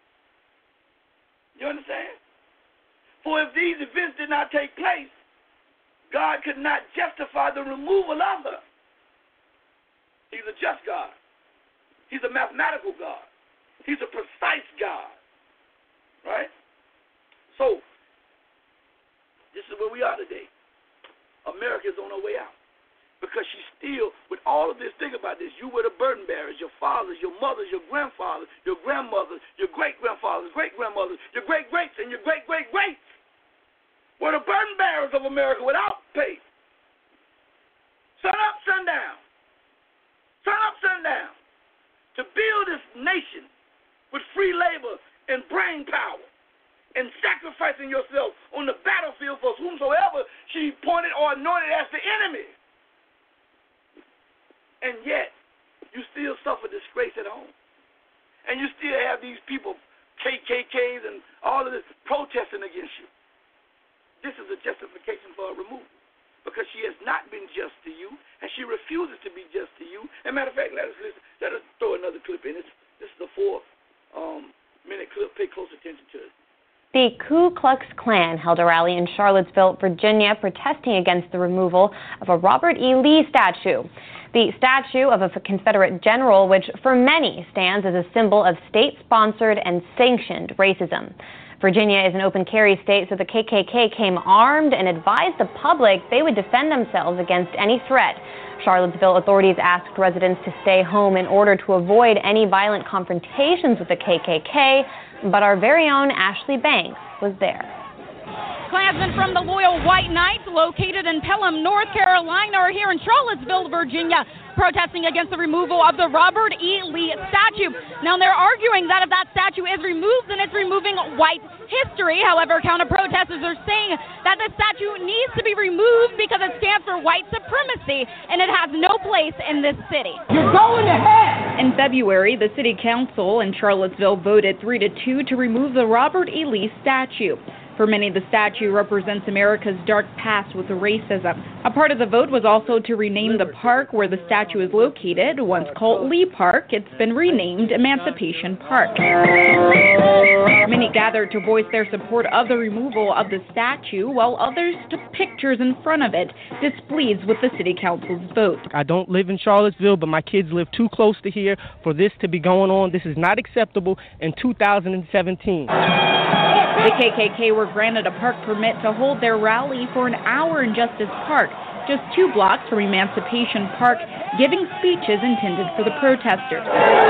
Speaker 4: You understand? For if these events did not take place, God could not justify the removal of her. He's a just God. He's a mathematical God. He's a precise God. Right? So, this is where we are today. America is on her way out. Because she's still, with all of this, think about this, you were the burden bearers, your fathers, your mothers, your grandfathers, your grandmothers, your great-grandfathers, great-grandmothers, your great-greats, and your great-great-greats were the burden bearers of America without pay. Sun up, sundown. Sun up, sundown. To build this nation with free labor and brain power and sacrificing yourself on the battlefield for whomsoever she pointed or anointed as the enemy. And yet, you still suffer disgrace at home. And you still have these people, KKKs and all of this, protesting against you. This is a justification for a removal. Because she has not been just to you, and she refuses to be just to you. As a matter of fact, let us throw another clip in. This is the 4-minute clip. Pay close attention to it.
Speaker 8: The Ku Klux Klan held a rally in Charlottesville, Virginia, protesting against the removal of a Robert E. Lee statue. The statue of a Confederate general, which for many stands as a symbol of state-sponsored and sanctioned racism. Virginia is an open carry state, so the KKK came armed and advised the public they would defend themselves against any threat. Charlottesville authorities asked residents to stay home in order to avoid any violent confrontations with the KKK, but our very own Ashley Banks was there.
Speaker 9: Klansmen from the Loyal White Knights, located in Pelham, North Carolina, are here in Charlottesville, Virginia, protesting against the removal of the Robert E. Lee statue. Now, they're arguing that if that statue is removed, then it's removing white history. However, counter-protesters are saying that the statue needs to be removed because it stands for white supremacy, and it has no place in this city.
Speaker 10: You're going to hell!
Speaker 9: In February, the city council in Charlottesville voted 3-2 to remove the Robert E. Lee statue. For many, the statue represents America's dark past with racism. A part of the vote was also to rename the park where the statue is located. Once called Lee Park, it's been renamed Emancipation Park. Many gathered to voice their support of the removal of the statue, while others took pictures in front of it, displeased with the city council's vote.
Speaker 10: I don't live in Charlottesville, but my kids live too close to here for this to be going on. This is not acceptable in 2017.
Speaker 9: The KKK were granted a park permit to hold their rally for an hour in Justice Park, just 2 blocks from Emancipation Park, giving speeches intended for the protesters.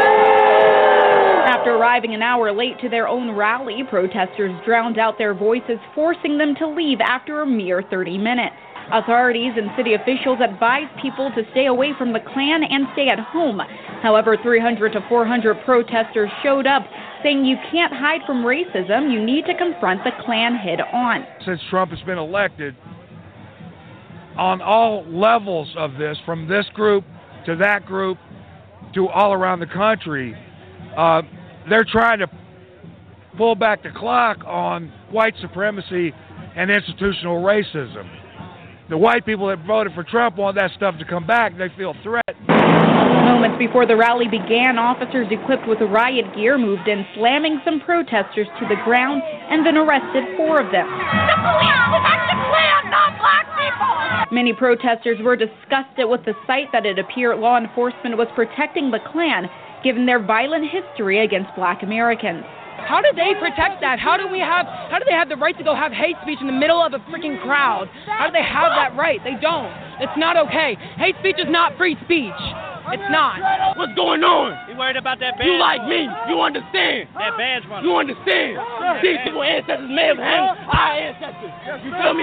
Speaker 9: After arriving an hour late to their own rally, protesters drowned out their voices, forcing them to leave after a mere 30 minutes. Authorities and city officials advised people to stay away from the Klan and stay at home. However, 300 to 400 protesters showed up, saying you can't hide from racism, you need to confront the Klan head on.
Speaker 11: Since Trump has been elected, on all levels of this, from this group to that group to all around the country, they're trying to pull back the clock on white supremacy and institutional racism. The white people that voted for Trump want that stuff to come back. They feel threatened.
Speaker 9: Moments before the rally began, officers equipped with riot gear moved in, slamming some protesters to the ground, and then arrested 4 of them. The Klan, not black people! Many protesters were disgusted with the sight that it appeared law enforcement was protecting the Klan, given their violent history against black Americans.
Speaker 12: How do they protect that? How do they have the right to go have hate speech in the middle of a freaking crowd? How do they have that right? They don't. It's not okay. Hate speech is not free speech. It's not. What's going on?
Speaker 13: You worried about that badge?
Speaker 12: You like me. You understand.
Speaker 13: That badge runner.
Speaker 12: You understand. These people ancestors may have had our ancestors. You feel me?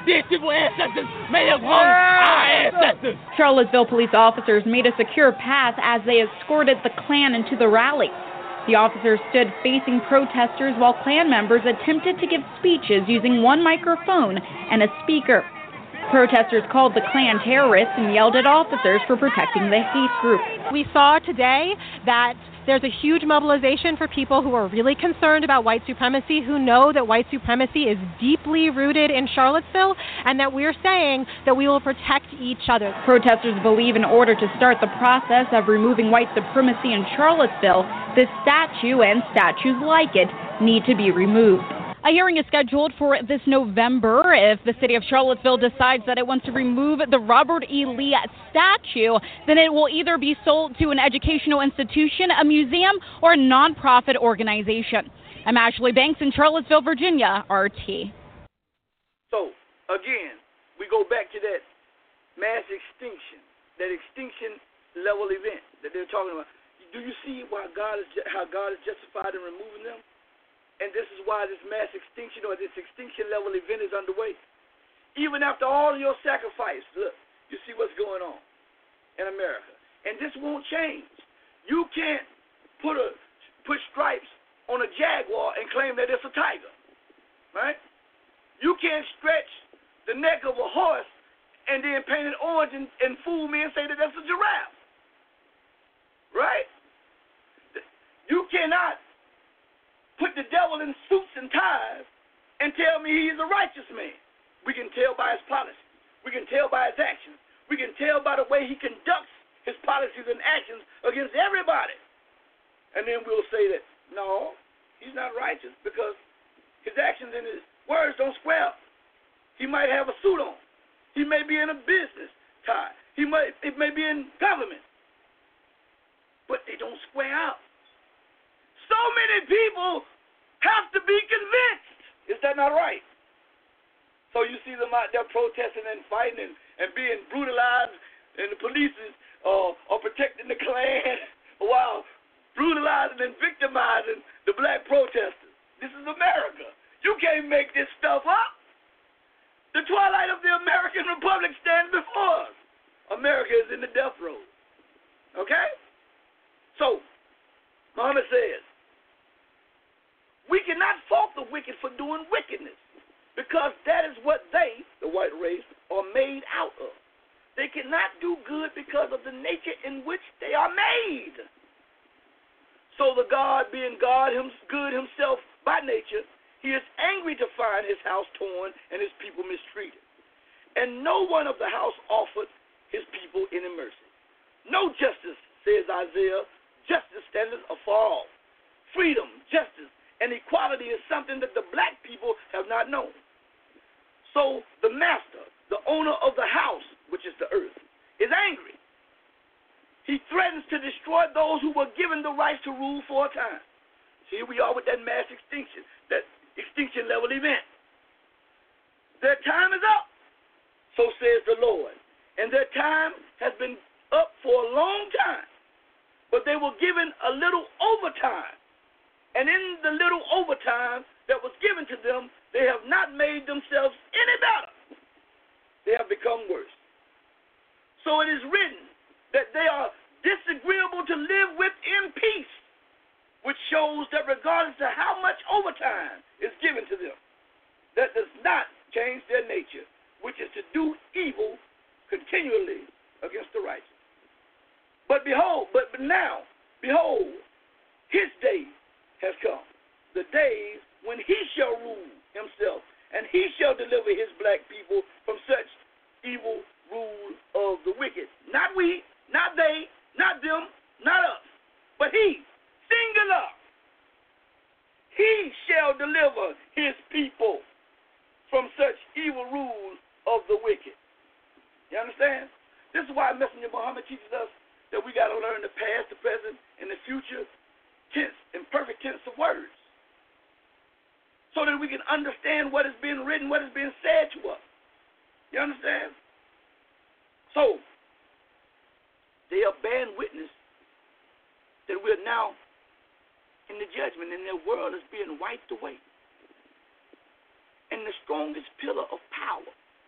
Speaker 12: deceitful ancestors may have hung our ancestors.
Speaker 9: Charlottesville police officers made a secure path as they escorted the Klan into the rally. The officers stood facing protesters while Klan members attempted to give speeches using one microphone and a speaker. Protesters called the Klan terrorists and yelled at officers for protecting the hate group.
Speaker 13: We saw today that there's a huge mobilization for people who are really concerned about white supremacy, who know that white supremacy is deeply rooted in Charlottesville, and that we're saying that we will protect each other.
Speaker 9: Protesters believe in order to start the process of removing white supremacy in Charlottesville, this statue and statues like it need to be removed.
Speaker 13: A hearing is scheduled for this November. If the city of Charlottesville decides that it wants to remove the Robert E. Lee statue, then it will either be sold to an educational institution, a museum, or a nonprofit organization. I'm Ashley Banks in Charlottesville, Virginia, RT.
Speaker 4: So, again, we go back to that mass extinction, that extinction level event that they're talking about. Do you see how God is justified in removing them? And this is why this mass extinction or this extinction level event is underway. Even after all of your sacrifice, look, you see what's going on in America. And this won't change. You can't put stripes on a jaguar and claim that it's a tiger, right? You can't stretch the neck of a horse and then paint it orange and fool me and say that that's a giraffe, right? You cannot put the devil in suits and ties and tell me he's a righteous man. We can tell by his policies. We can tell by his actions. We can tell by the way he conducts his policies and actions against everybody. And then we'll say that, no, he's not righteous because his actions and his words don't square up. He might have a suit on. He may be in a business tie. It may be in government. But they don't square up. So many people have to be convinced. Is that not right? So you see them out there protesting and fighting and being brutalized, and the police are protecting the Klan while brutalizing and victimizing the black protesters. This is America. You can't make this stuff up. The twilight of the American Republic stands before us. America is in the death row. Okay? So, Muhammad says, we cannot fault the wicked for doing wickedness because that is what they, the white race, are made out of. They cannot do good because of the nature in which they are made. So the God, being God, good himself by nature, he is angry to find his house torn and his people mistreated. And no one of the house offered his people any mercy. No justice, says Isaiah, justice standeth afar off. Freedom, justice, and equality is something that the black people have not known. So the master, the owner of the house, which is the earth, is angry. He threatens to destroy those who were given the right to rule for a time. So here we are with that mass extinction, that extinction level event. Their time is up, so says the Lord. And their time has been up for a long time. But they were given a little overtime. And in the little overtime that was given to them, they have not made themselves any better. They have become worse. So it is written that they are disagreeable to live with in peace, which shows that regardless of how much overtime is given to them, that does not change their nature, which is to do evil continually against the righteous. But now, behold, his day has come, the days when he shall rule himself, and he shall deliver his black people from such evil rule of the wicked. Not we, not they, not them, not us, but he, singular. He shall deliver his people from such evil rule of the wicked. You understand? This is why Messenger Muhammad teaches us that we got to learn the past, the present, and the future tense and perfect tense of words, so that we can understand what is being written, what is being said to us. You understand? So they are bearing witness that we're now in the judgment, and their world is being wiped away. And the strongest pillar of power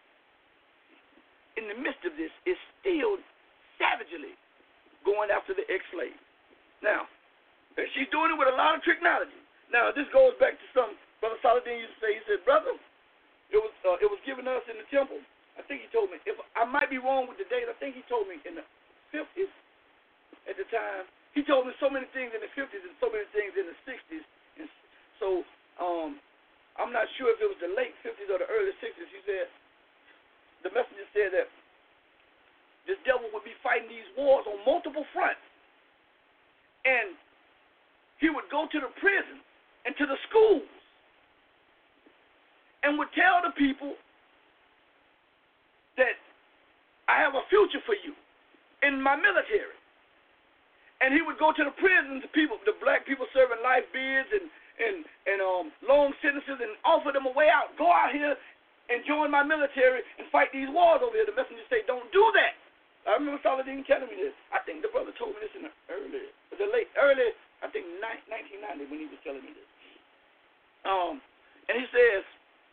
Speaker 4: in the midst of this, is still savagely going after the ex-slave. Now, and she's doing it with a lot of technology. Now, this goes back to some Brother Saladin used to say. He said, brother, it was given us in the temple. I think he told me, if I might be wrong with the date, I think he told me in the 50s at the time. He told me so many things in the 50s and so many things in the 60s. And so I'm not sure if it was the late 50s or the early 60s. He said, the messenger said that this devil would be fighting these wars on multiple fronts. And he would go to the prisons and to the schools and would tell the people that I have a future for you in my military. And he would go to the prisons, the black people serving life bids and long sentences, and offer them a way out. Go out here and join my military and fight these wars over here. The messenger say, don't do that. I remember Saladin telling me this. I think the brother told me this in the early, I think 1990 when he was telling me this. And he says,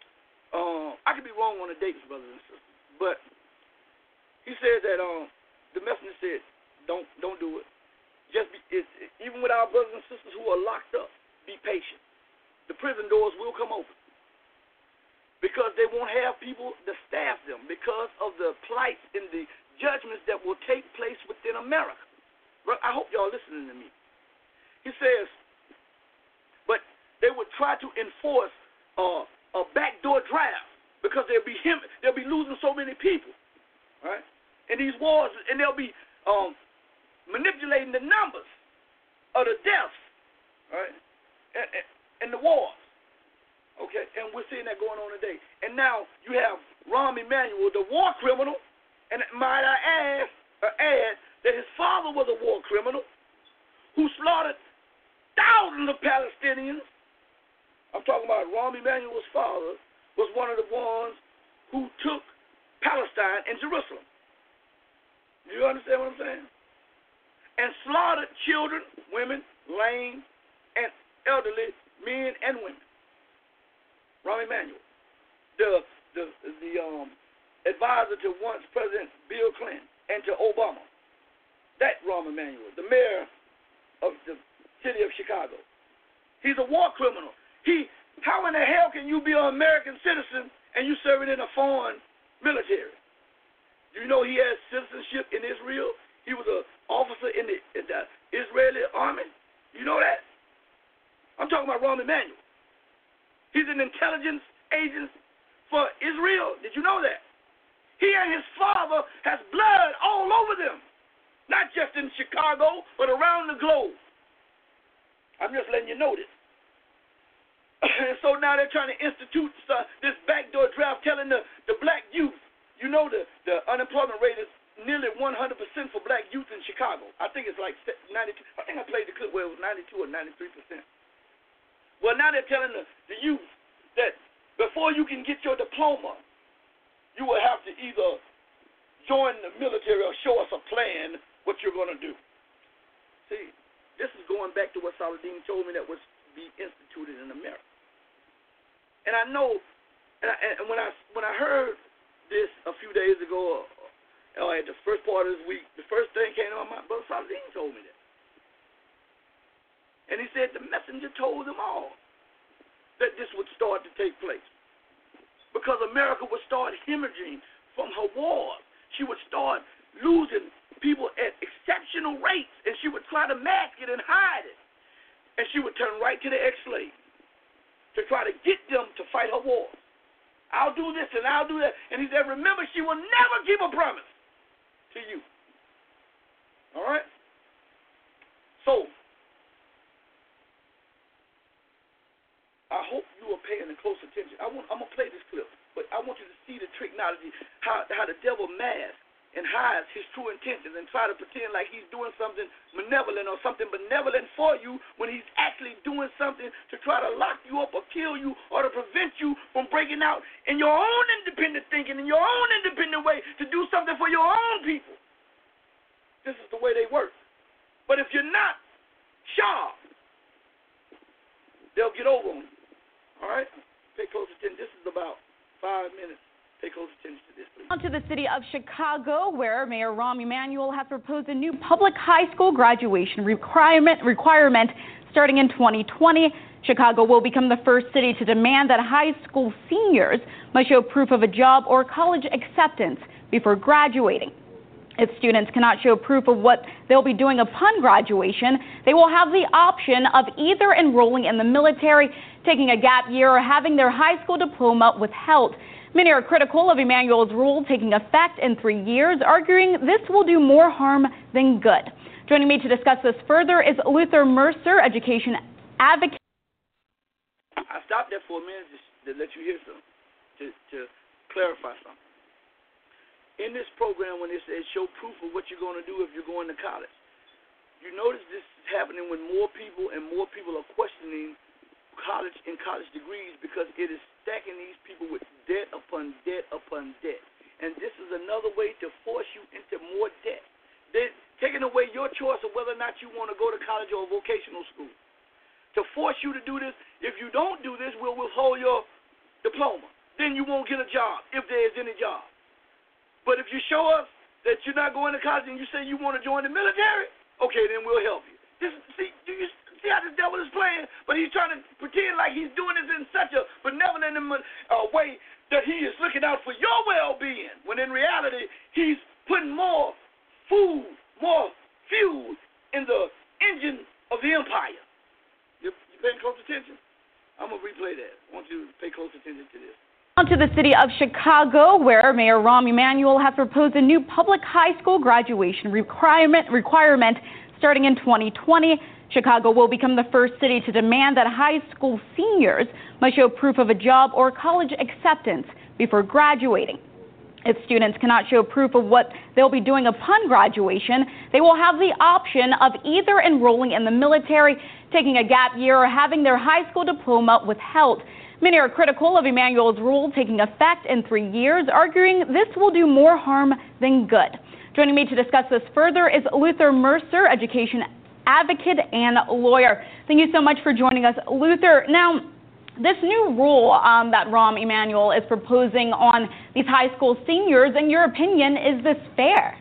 Speaker 4: I could be wrong on the dates, brothers and sisters, but he said that the messenger said, don't do it. Just even with our brothers and sisters who are locked up, be patient. The prison doors will come open because they won't have people to staff them because of the plight and the judgments that will take place within America. I hope y'all listening to me. He says, but they would try to enforce a backdoor draft because they'll be losing so many people, right? In these wars, and they'll be manipulating the numbers of the deaths, right? And the wars, okay? And we're seeing that going on today. And now you have Rahm Emanuel, the war criminal, and might I add that his father was a war criminal who slaughtered thousands of Palestinians. I'm talking about Rahm Emanuel's father was one of the ones who took Palestine and Jerusalem. Do you understand what I'm saying? And slaughtered children, women, lame, and elderly men and women. Rahm Emanuel, the advisor to once President Bill Clinton and to Obama. That Rahm Emanuel, the mayor of the city of Chicago. He's a war criminal. How in the hell can you be an American citizen and you serving in a foreign military? Do you know he has citizenship in Israel? He was an officer in the Israeli army. You know that? I'm talking about Rahm Emanuel. He's an intelligence agent for Israel. Did you know that? He and his father has blood all over them, not just in Chicago, but around the globe. I'm just letting you know this. And so now they're trying to institute this backdoor draft telling the black youth, you know the unemployment rate is nearly 100% for black youth in Chicago. I think it's like 92. I think I played the clip where it was 92 or 93%. Well, now they're telling the youth that before you can get your diploma, you will have to either join the military or show us a plan what you're going to do. See, this is going back to what Saladin told me that was be instituted in America. And I know, and when I heard this a few days ago, at the first part of this week, the first thing came to my mind, Brother Saladin told me that. And he said the messenger told them all that this would start to take place. Because America would start hemorrhaging from her wars. She would start losing people at exceptional rates, and she would try to mask it and hide it. And she would turn right to the ex-slaves to try to get them to fight her wars. I'll do this and I'll do that. And he said, remember, she will never keep a promise to you. All right? So, I hope you are paying close attention. I'm going to play this clip, but I want you to see the technology, how the devil masks and hides his true intentions and try to pretend like he's doing something malevolent or something benevolent for you when he's actually doing something to try to lock you up or kill you or to prevent you from breaking out in your own independent thinking, in your own independent way to do something for your own people. This is the way they work. But if you're not sharp, they'll get over on you. All right? Pay close attention. This is about 5 minutes. Pay close attention to this, please.
Speaker 13: On to the city of Chicago, where Mayor Rahm Emanuel has proposed a new public high school graduation requirement starting in 2020. Chicago will become the first city to demand that high school seniors must show proof of a job or college acceptance before graduating. If students cannot show proof of what they'll be doing upon graduation, they will have the option of either enrolling in the military, taking a gap year, or having their high school diploma withheld. Many are critical of Emanuel's rule taking effect in 3 years, arguing this will do more harm than good. Joining me to discuss this further is Luther Mercer, education advocate.
Speaker 4: I stopped there for a minute to let you hear something, to clarify something. In this program, when it says show proof of what you're going to do if you're going to college, you notice this is happening when more people are questioning college and college degrees because it is stacking these people with debt upon debt upon debt. And this is another way to force you into more debt. They're taking away your choice of whether or not you want to go to college or a vocational school. To force you to do this, if you don't do this, we'll withhold your diploma. Then you won't get a job, if there is any job. But if you show us that you're not going to college and you say you want to join the military, okay, then we'll help you. Do you see how the devil is playing? But he's trying to pretend like he's doing this in such a benevolent way that he is looking out for your well-being, when in reality, he's putting more food, more fuel in the engine of the empire. You paying close attention? I'm going to replay that. I want you to pay close attention to this.
Speaker 13: On to the city of Chicago, where Mayor Rahm Emanuel has proposed a new public high school graduation requirement starting in 2020. Chicago will become the first city to demand that high school seniors must show proof of a job or college acceptance before graduating. If students cannot show proof of what they'll be doing upon graduation, they will have the option of either enrolling in the military, taking a gap year, or having their high school diploma withheld. Many are critical of Emanuel's rule taking effect in 3 years, arguing this will do more harm than good. Joining me to discuss this further is Luther Mercer, education advocate and lawyer. Thank you so much for joining us, Luther. Now, this new rule that Rahm Emanuel is proposing on these high school seniors, in your opinion, is this fair?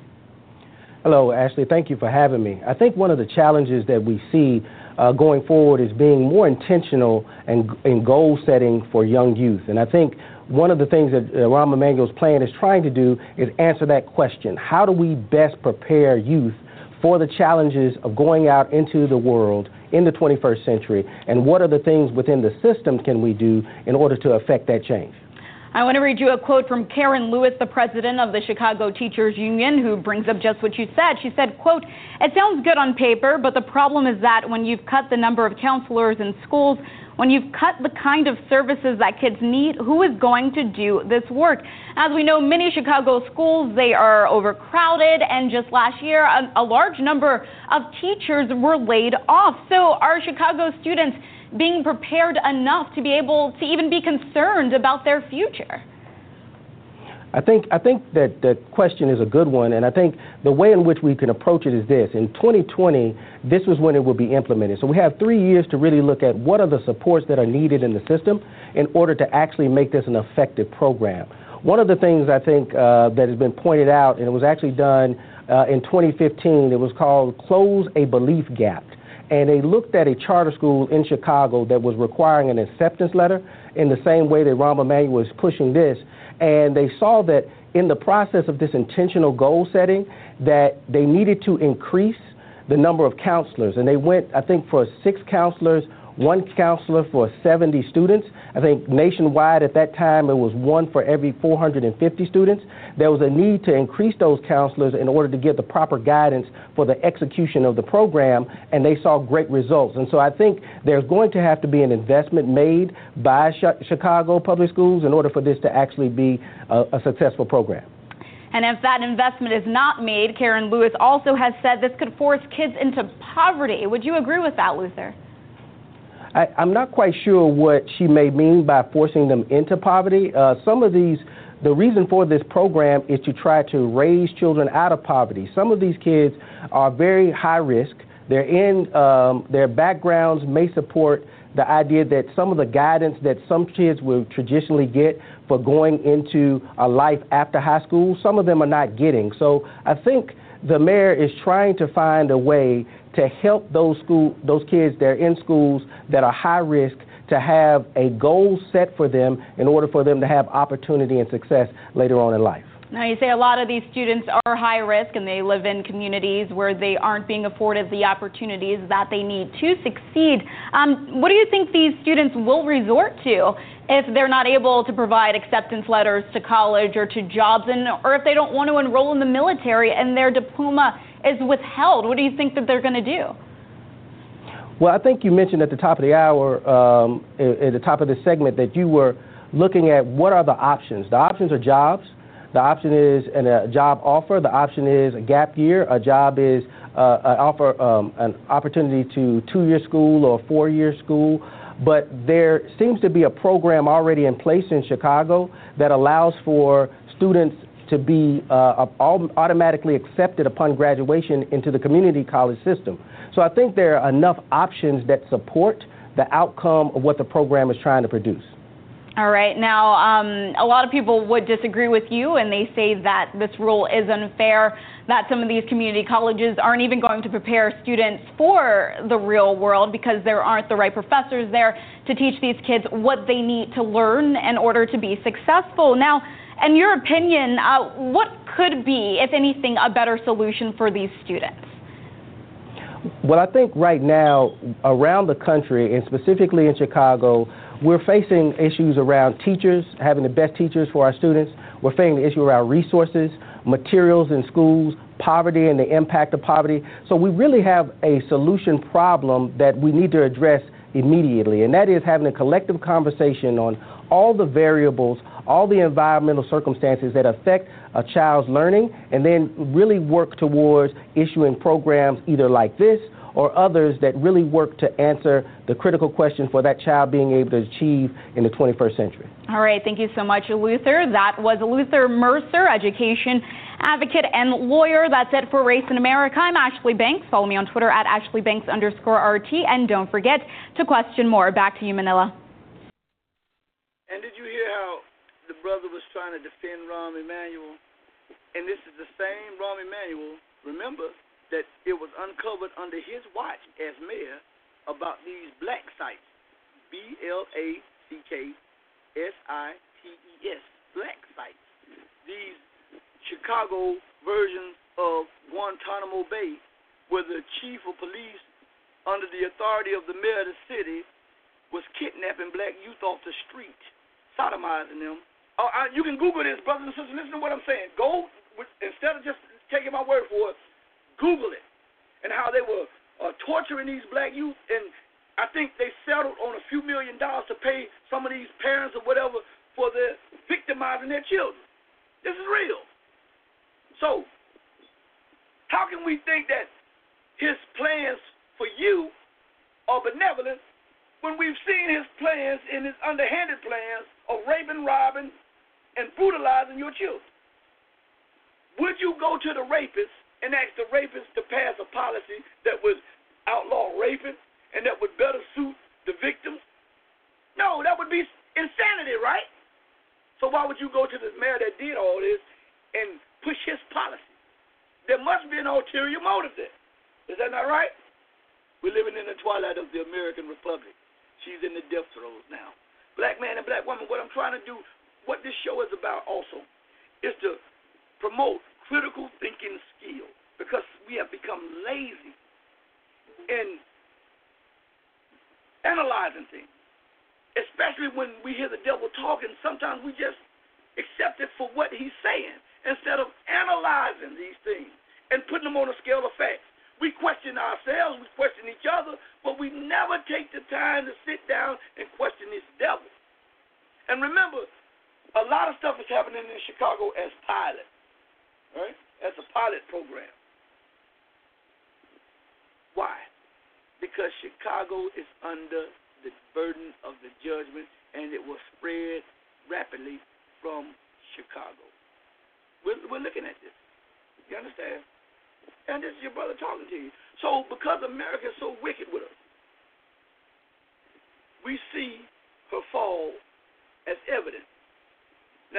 Speaker 14: Hello, Ashley. Thank you for having me. I think one of the challenges that we see going forward is being more intentional and goal setting for young youth. And I think one of the things that Rahm Emanuel's plan is trying to do is answer that question. How do we best prepare youth for the challenges of going out into the world in the 21st century, and what are the things within the system can we do in order to affect that change?
Speaker 13: I want to read you a quote from Karen Lewis, the president of the Chicago Teachers Union, who brings up just what you said. She said, quote, "It sounds good on paper, but the problem is that when you've cut the number of counselors in schools, when you've cut the kind of services that kids need, who is going to do this work?" As we know, many Chicago schools, they are overcrowded, and just last year, a large number of teachers were laid off. So are Chicago students being prepared enough to be able to even be concerned about their future?
Speaker 14: I think that the question is a good one, and I think the way in which we can approach it is this. In 2020, this was when it will be implemented. So we have 3 years to really look at what are the supports that are needed in the system in order to actually make this an effective program. One of the things I think that has been pointed out, and it was actually done in 2015, it was called Close a Belief Gap. And they looked at a charter school in Chicago that was requiring an acceptance letter in the same way that Rahm Emanuel was pushing this. And they saw that in the process of this intentional goal setting, that they needed to increase the number of counselors. And they went, I think, for 6 counselors, 1 counselor for 70 students. I think nationwide at that time it was 1 for every 450 students. There was a need to increase those counselors in order to give the proper guidance for the execution of the program, and they saw great results. And so I think there's going to have to be an investment made by Chicago Public Schools in order for this to actually be a successful program.
Speaker 13: And if that investment is not made, Karen Lewis also has said this could force kids into poverty. Would you agree with that, Luther?
Speaker 14: I'm not quite sure what she may mean by forcing them into poverty. The reason for this program is to try to raise children out of poverty. Some of these kids are very high risk. They're in, their backgrounds may support the idea that some of the guidance that some kids will traditionally get for going into a life after high school, some of them are not getting. So I think the mayor is trying to find a way to help those kids that are in schools that are high risk to have a goal set for them in order for them to have opportunity and success later on in life.
Speaker 13: Now, you say a lot of these students are high risk and they live in communities where they aren't being afforded the opportunities that they need to succeed. What do you think these students will resort to if they're not able to provide acceptance letters to college or to jobs, or if they don't want to enroll in the military and their diploma is withheld? What do you think that they're going to do?
Speaker 14: Well, I think you mentioned at the top of the hour, at the top of the segment, that you were looking at what are the options. The options are jobs. The option is a job offer. The option is a gap year. A job is an opportunity to 2-year school or 4-year school. But there seems to be a program already in place in Chicago that allows for students to be automatically accepted upon graduation into the community college system. So I think there are enough options that support the outcome of what the program is trying to produce.
Speaker 13: All right. Now, a lot of people would disagree with you, and they say that this rule is unfair, that some of these community colleges aren't even going to prepare students for the real world because there aren't the right professors there to teach these kids what they need to learn in order to be successful. Now, in your opinion, what could be, if anything, a better solution for these students?
Speaker 14: Well, I think right now around the country, and specifically in Chicago, we're facing issues around teachers, having the best teachers for our students. We're facing the issue around resources, materials in schools, poverty and the impact of poverty. So we really have a solution problem that we need to address immediately, and that is having a collective conversation on all the variables, all the environmental circumstances that affect a child's learning, and then really work towards issuing programs either like this or others that really work to answer the critical question for that child being able to achieve in the 21st century.
Speaker 13: All right, thank you so much, Luther. That was Luther Mercer, education advocate and lawyer. That's it for Race in America. I'm Ashley Banks. Follow me on Twitter at AshleyBanks_RT, and don't forget to question more. Back to you, Manila.
Speaker 4: And did you hear how the brother was trying to defend Rahm Emanuel? And this is the same Rahm Emanuel, remember, that it was uncovered under his watch as mayor about these black sites, BLACKSITES, black sites. These Chicago versions of Guantanamo Bay, where the chief of police, under the authority of the mayor of the city, was kidnapping black youth off the street, sodomizing them. You can Google this, brothers and sisters. Listen to what I'm saying. Go, instead of just taking my word for it, Google it, and how they were torturing these black youth, and I think they settled on a few $1 million to pay some of these parents or whatever for their victimizing their children. This is real. So, how can we think that his plans for you are benevolent when we've seen his plans and his underhanded plans of raping, robbing, and brutalizing your children? Would you go to the rapist and ask the rapist to pass a policy that would outlaw raping and that would better suit the victims? No, that would be insanity, right? So why would you go to the mayor that did all this and push his policy? There must be an ulterior motive there. Is that not right? We're living in the twilight of the American Republic. She's in the death throes now. Black man and black woman, what I'm trying to do, what this show is about also, is to promote critical thinking skill, because we have become lazy in analyzing things, especially when we hear the devil talking. Sometimes we just accept it for what he's saying instead of analyzing these things and putting them on a scale of facts. We question ourselves, we question each other, but we never take the time to sit down and question this devil. And remember, a lot of stuff is happening in Chicago as pilot. Right? As a pilot program. Why? Because Chicago is under the burden of the judgment, and it will spread rapidly from Chicago. We're looking at this. You understand? And this is your brother talking to you. So because America is so wicked with us,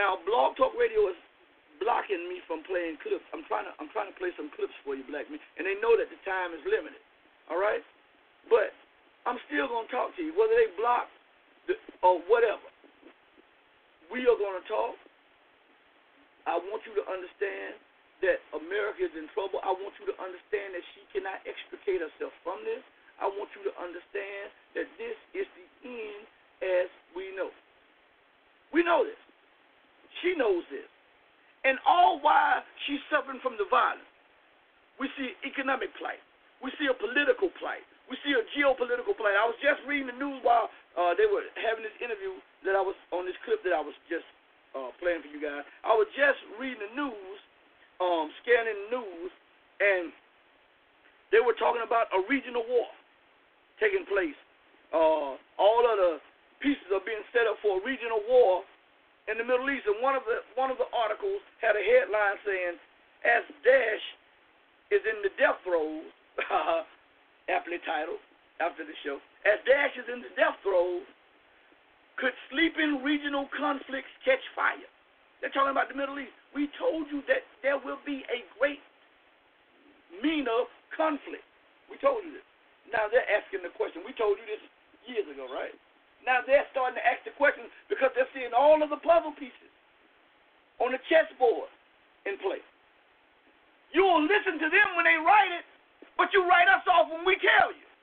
Speaker 4: Now, Blog Talk Radio is blocking me from playing clips. I'm trying to play some clips for you, Black men, and they know that the time is limited. All right, but I'm still gonna talk to you, whether they block or whatever. We are gonna talk. I want you to understand that America is in trouble. I want you to understand that she cannot extricate herself from this. I want you to understand that this is the end as we know. We know this. She knows this. And all while she's suffering from the violence, we see economic plight. We see a political plight. We see a geopolitical plight. I was just reading the news while they were having this interview that I was on this clip that I was just playing for you guys. I was just reading the news, scanning the news, and they were talking about a regional war taking place. All of the pieces are being set up for a regional war in the Middle East, and one of the articles had a headline saying, "As Daesh is in the death throes," aptly titled after the show. "As Daesh is in the death throes, could sleeping regional conflicts catch fire?" They're talking about the Middle East. We told you that there will be a great MENA conflict. We told you this. Now they're asking the question. We told you this years ago, right? Now they're starting to ask the question because they're seeing all of the puzzle pieces on the chessboard in place. You will listen to them when they write it, but you write us off when we tell you.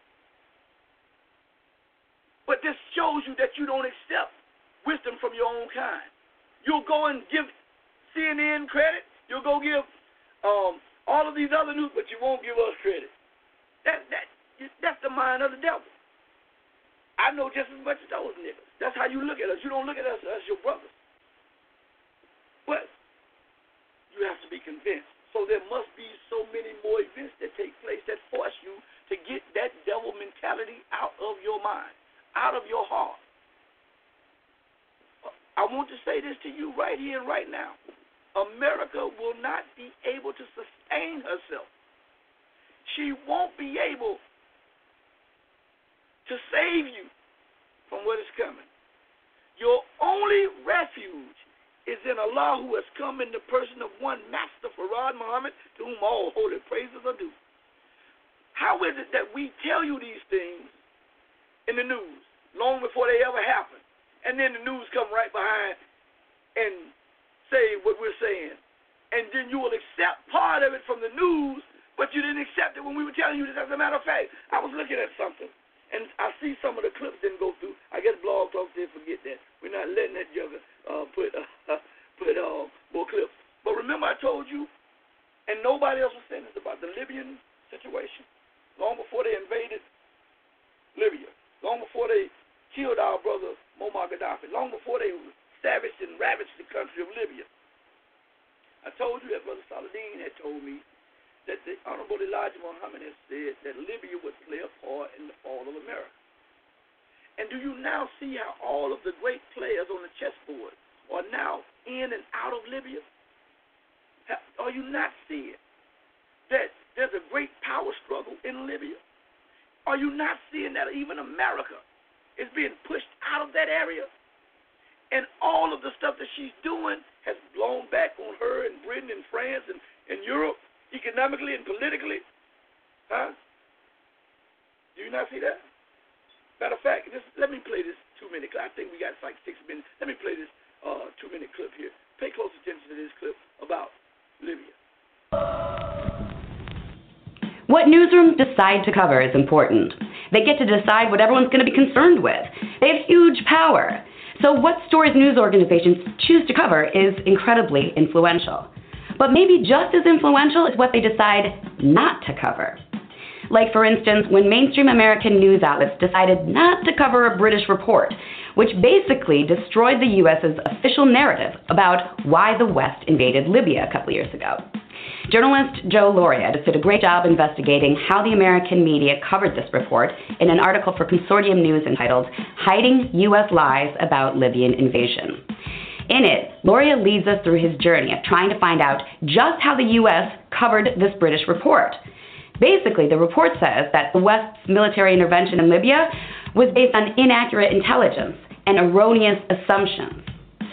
Speaker 4: But this shows you that you don't accept wisdom from your own kind. You'll go and give CNN credit. You'll go give all of these other news, but you won't give us credit. That's the mind of the devil. I know just as much as those niggas. That's how you look at us. You don't look at us as your brothers. But you have to be convinced. So there must be so many more events that take place that force you to get that devil mentality out of your mind, out of your heart. I want to say this to you right here and right now. America will not be able to sustain herself. She won't be able to save you from what is coming. Your only refuge is in Allah, who has come in the person of one Master Farad Muhammad, to whom all holy praises are due. How is it that we tell you these things in the news long before they ever happen, and then the news come right behind and say what we're saying, and then you will accept part of it from the news, but you didn't accept it when we were telling you this? As a matter of fact, I was looking at something, and I see some of the clips didn't go through. I guess Blog Talk did forget that. We're not letting that jugger put more clips. But remember I told you, and nobody else was saying this about the Libyan situation, long before they invaded Libya, long before they killed our brother Muammar Gaddafi, long before they savaged and ravaged the country of Libya. I told you that Brother Saladin had told me that the Honorable Elijah Muhammad has said that Libya would play a part in the fall of America. And do you now see how all of the great players on the chessboard are now in and out of Libya? Are you not seeing that there's a great power struggle in Libya? Are you not seeing that even America is being pushed out of that area? And all of the stuff that she's doing has blown back on her and Britain and France and Europe, economically and politically. Huh? Do you not see that? Matter of fact, let me play this 2-minute clip. I think we got like 6 minutes. Let me play this 2-minute clip here. Pay close attention to this clip about Libya.
Speaker 15: What newsrooms decide to cover is important. They get to decide what everyone's going to be concerned with. They have huge power. So what stories news organizations choose to cover is incredibly influential. But maybe just as influential is what they decide not to cover. Like, for instance, when mainstream American news outlets decided not to cover a British report, which basically destroyed the U.S.'s official narrative about why the West invaded Libya a couple years ago. Journalist Joe Lauria did a great job investigating how the American media covered this report in an article for Consortium News entitled "Hiding U.S. Lies About Libyan Invasion." In it, Lauria leads us through his journey of trying to find out just how the U.S. covered this British report. Basically, the report says that the West's military intervention in Libya was based on inaccurate intelligence and erroneous assumptions.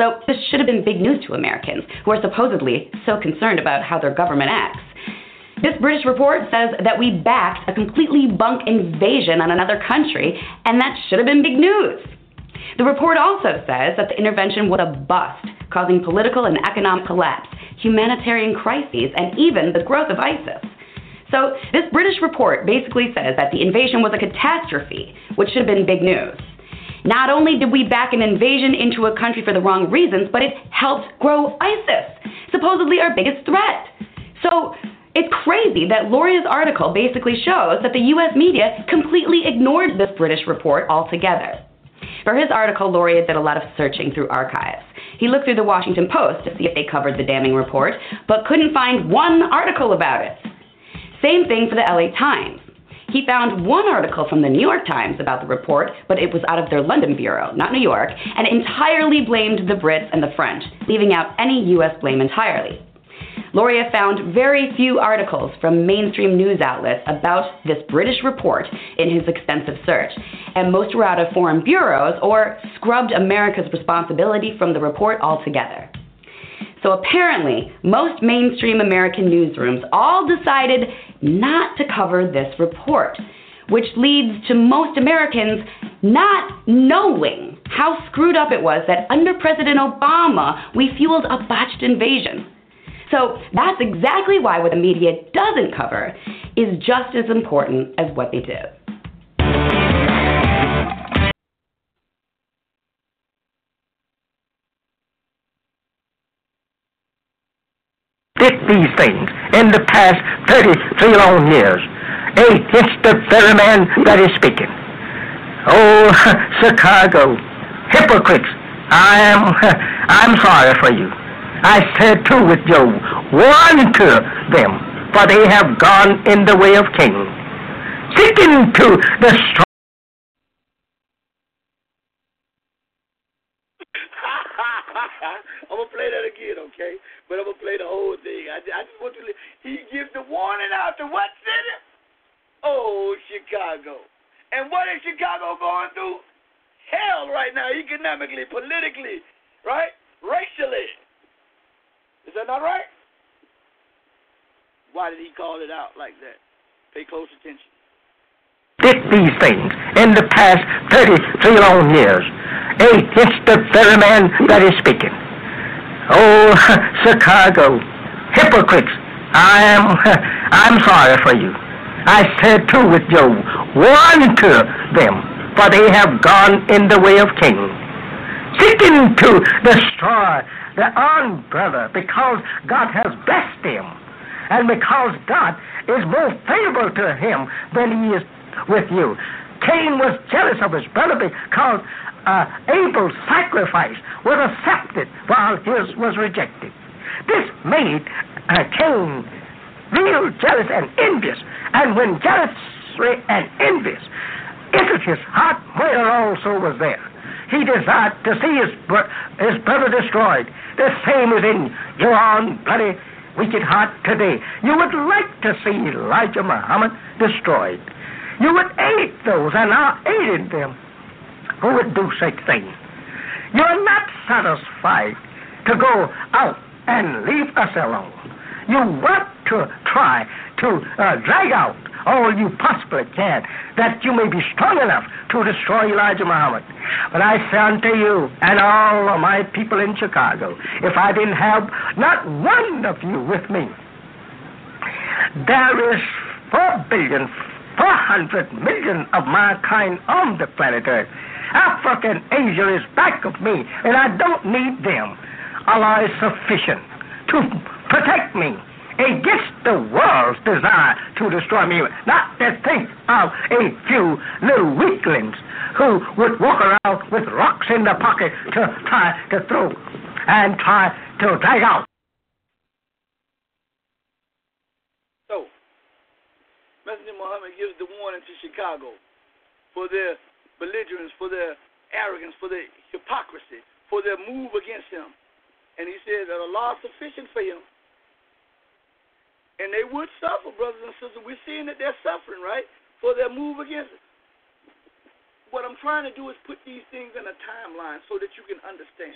Speaker 15: So this should have been big news to Americans who are supposedly so concerned about how their government acts. This British report says that we backed a completely bunk invasion on another country, and that should have been big news. The report also says that the intervention was a bust, causing political and economic collapse, humanitarian crises, and even the growth of ISIS. So this British report basically says that the invasion was a catastrophe, which should have been big news. Not only did we back an invasion into a country for the wrong reasons, but it helped grow ISIS, supposedly our biggest threat. So it's crazy that Lauria's article basically shows that the U.S. media completely ignored this British report altogether. For his article, Lauria did a lot of searching through archives. He looked through the Washington Post to see if they covered the damning report, but couldn't find one article about it. Same thing for the LA Times. He found one article from the New York Times about the report, but it was out of their London bureau, not New York, and entirely blamed the Brits and the French, leaving out any U.S. blame entirely. Lauria found very few articles from mainstream news outlets about this British report in his extensive search, and most were out of foreign bureaus or scrubbed America's responsibility from the report altogether. So apparently, most mainstream American newsrooms all decided not to cover this report, which leads to most Americans not knowing how screwed up it was that under President Obama, we fueled a botched invasion. So that's exactly why what the media doesn't cover is just as important as what they do.
Speaker 16: Did these things in the past 33 long years against the very man that is speaking. Oh, Chicago, hypocrites, I'm sorry for you. I said too with Job, warn to them, for they have gone in the way of kings, seeking to destroy.
Speaker 4: I'm going to play that again, okay? But I'm going to play the whole thing. I just want to, he gives the warning out to what city? Oh, Chicago. And what is Chicago going through? Hell right now, economically, politically, right? Racially. Is that not right? Why did he call it out like that? Pay close attention.
Speaker 16: Did these things in the past 33 long years against the very man that is speaking. Oh, Chicago, hypocrites, I'm sorry for you. I said too with Job, warn to them, for they have gone in the way of kings, seeking to destroy their own brother, because God has blessed him, and because God is more favorable to him than he is with you. Cain was jealous of his brother because Abel's sacrifice was accepted while his was rejected. This made Cain real jealous and envious, and when jealousy and envious entered his heart, murder also was there. He desired to see his brother destroyed. The same is in your own bloody wicked heart today. You would like to see Elijah Muhammad destroyed. You would aid those and are aiding them who would do such things. You are not satisfied to go out and leave us alone. You want to try to drag out all you possibly can, that you may be strong enough to destroy Elijah Muhammad. But I say unto you and all of my people in Chicago, if I didn't have not one of you with me, there is 4,400,000,000 of my kind on the planet Earth. Africa and Asia is back of me, and I don't need them. Allah is sufficient to protect me against the world's desire to destroy me. Not to think of a few little weaklings who would walk around with rocks in their pocket to try to throw and try to drag out.
Speaker 4: So, Messenger Muhammad gives the warning to Chicago for their belligerence, for their arrogance, for their hypocrisy, for their move against him. And he said that Allah is sufficient for him. And they would suffer, brothers and sisters. We're seeing that they're suffering, right, for their move against it. What I'm trying to do is put these things in a timeline so that you can understand it,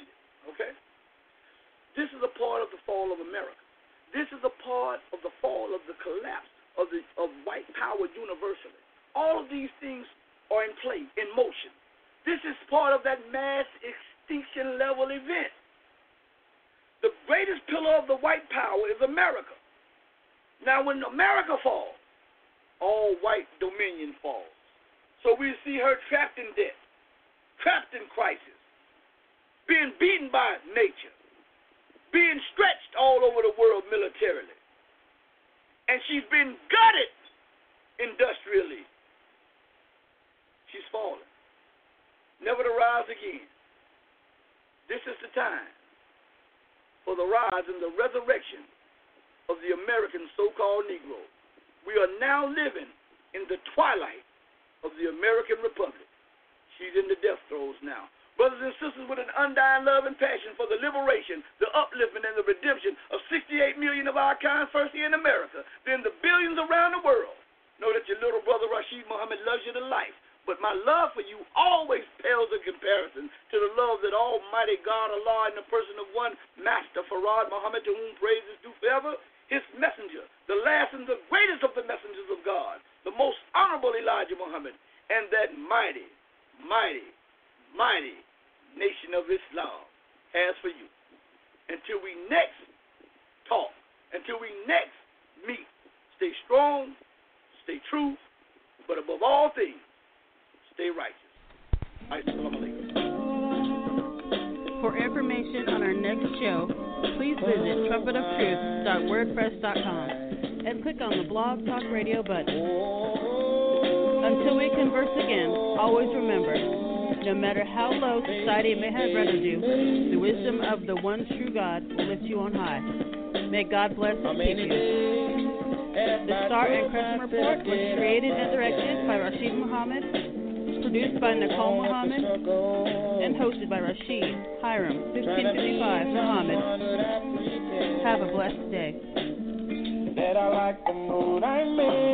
Speaker 4: Okay? This is a part of the fall of America. This is a part of the fall of the collapse of white power universally. All of these things are in play, in motion. This is part of that mass extinction level event. The greatest pillar of the white power is America. Now, when America falls, all white dominion falls. So we see her trapped in debt, trapped in crisis, being beaten by nature, being stretched all over the world militarily. And she's been gutted industrially. She's fallen, never to rise again. This is the time for the rise and the resurrection of the American so-called Negro. We are now living in the twilight of the American Republic. She's in the death throes now. Brothers and sisters, with an undying love and passion for the liberation, the upliftment, and the redemption of 68 million of our kind, first here in America, then the billions around the world, know that your little brother Rashid Muhammad loves you to life. But my love for you always pales in comparison to the love that Almighty God, Allah, in the person of one Master Farad Muhammad, to whom praise is due forever, his messenger, the last and the greatest of the messengers of God, the most honorable Elijah Muhammad, and that mighty, mighty, mighty nation of Islam has for you. Until we next talk, until we next meet, stay strong, stay true, but above all things, stay righteous. Assalamu alaikum.
Speaker 17: For information on our next show, please visit trumpetoftruth.wordpress.com and click on the Blog Talk Radio button. Until we converse again, always remember, no matter how low society may have rendered you, the wisdom of the one true God will lift you on high. May God bless and keep you. The Star and Crescent Report was created and directed by Rashid Muhammad, produced by Nicole Muhammad, and hosted by Rashid Hiram, 1555 Muhammad. Have a blessed day.
Speaker 2: That I like the mood I'm in.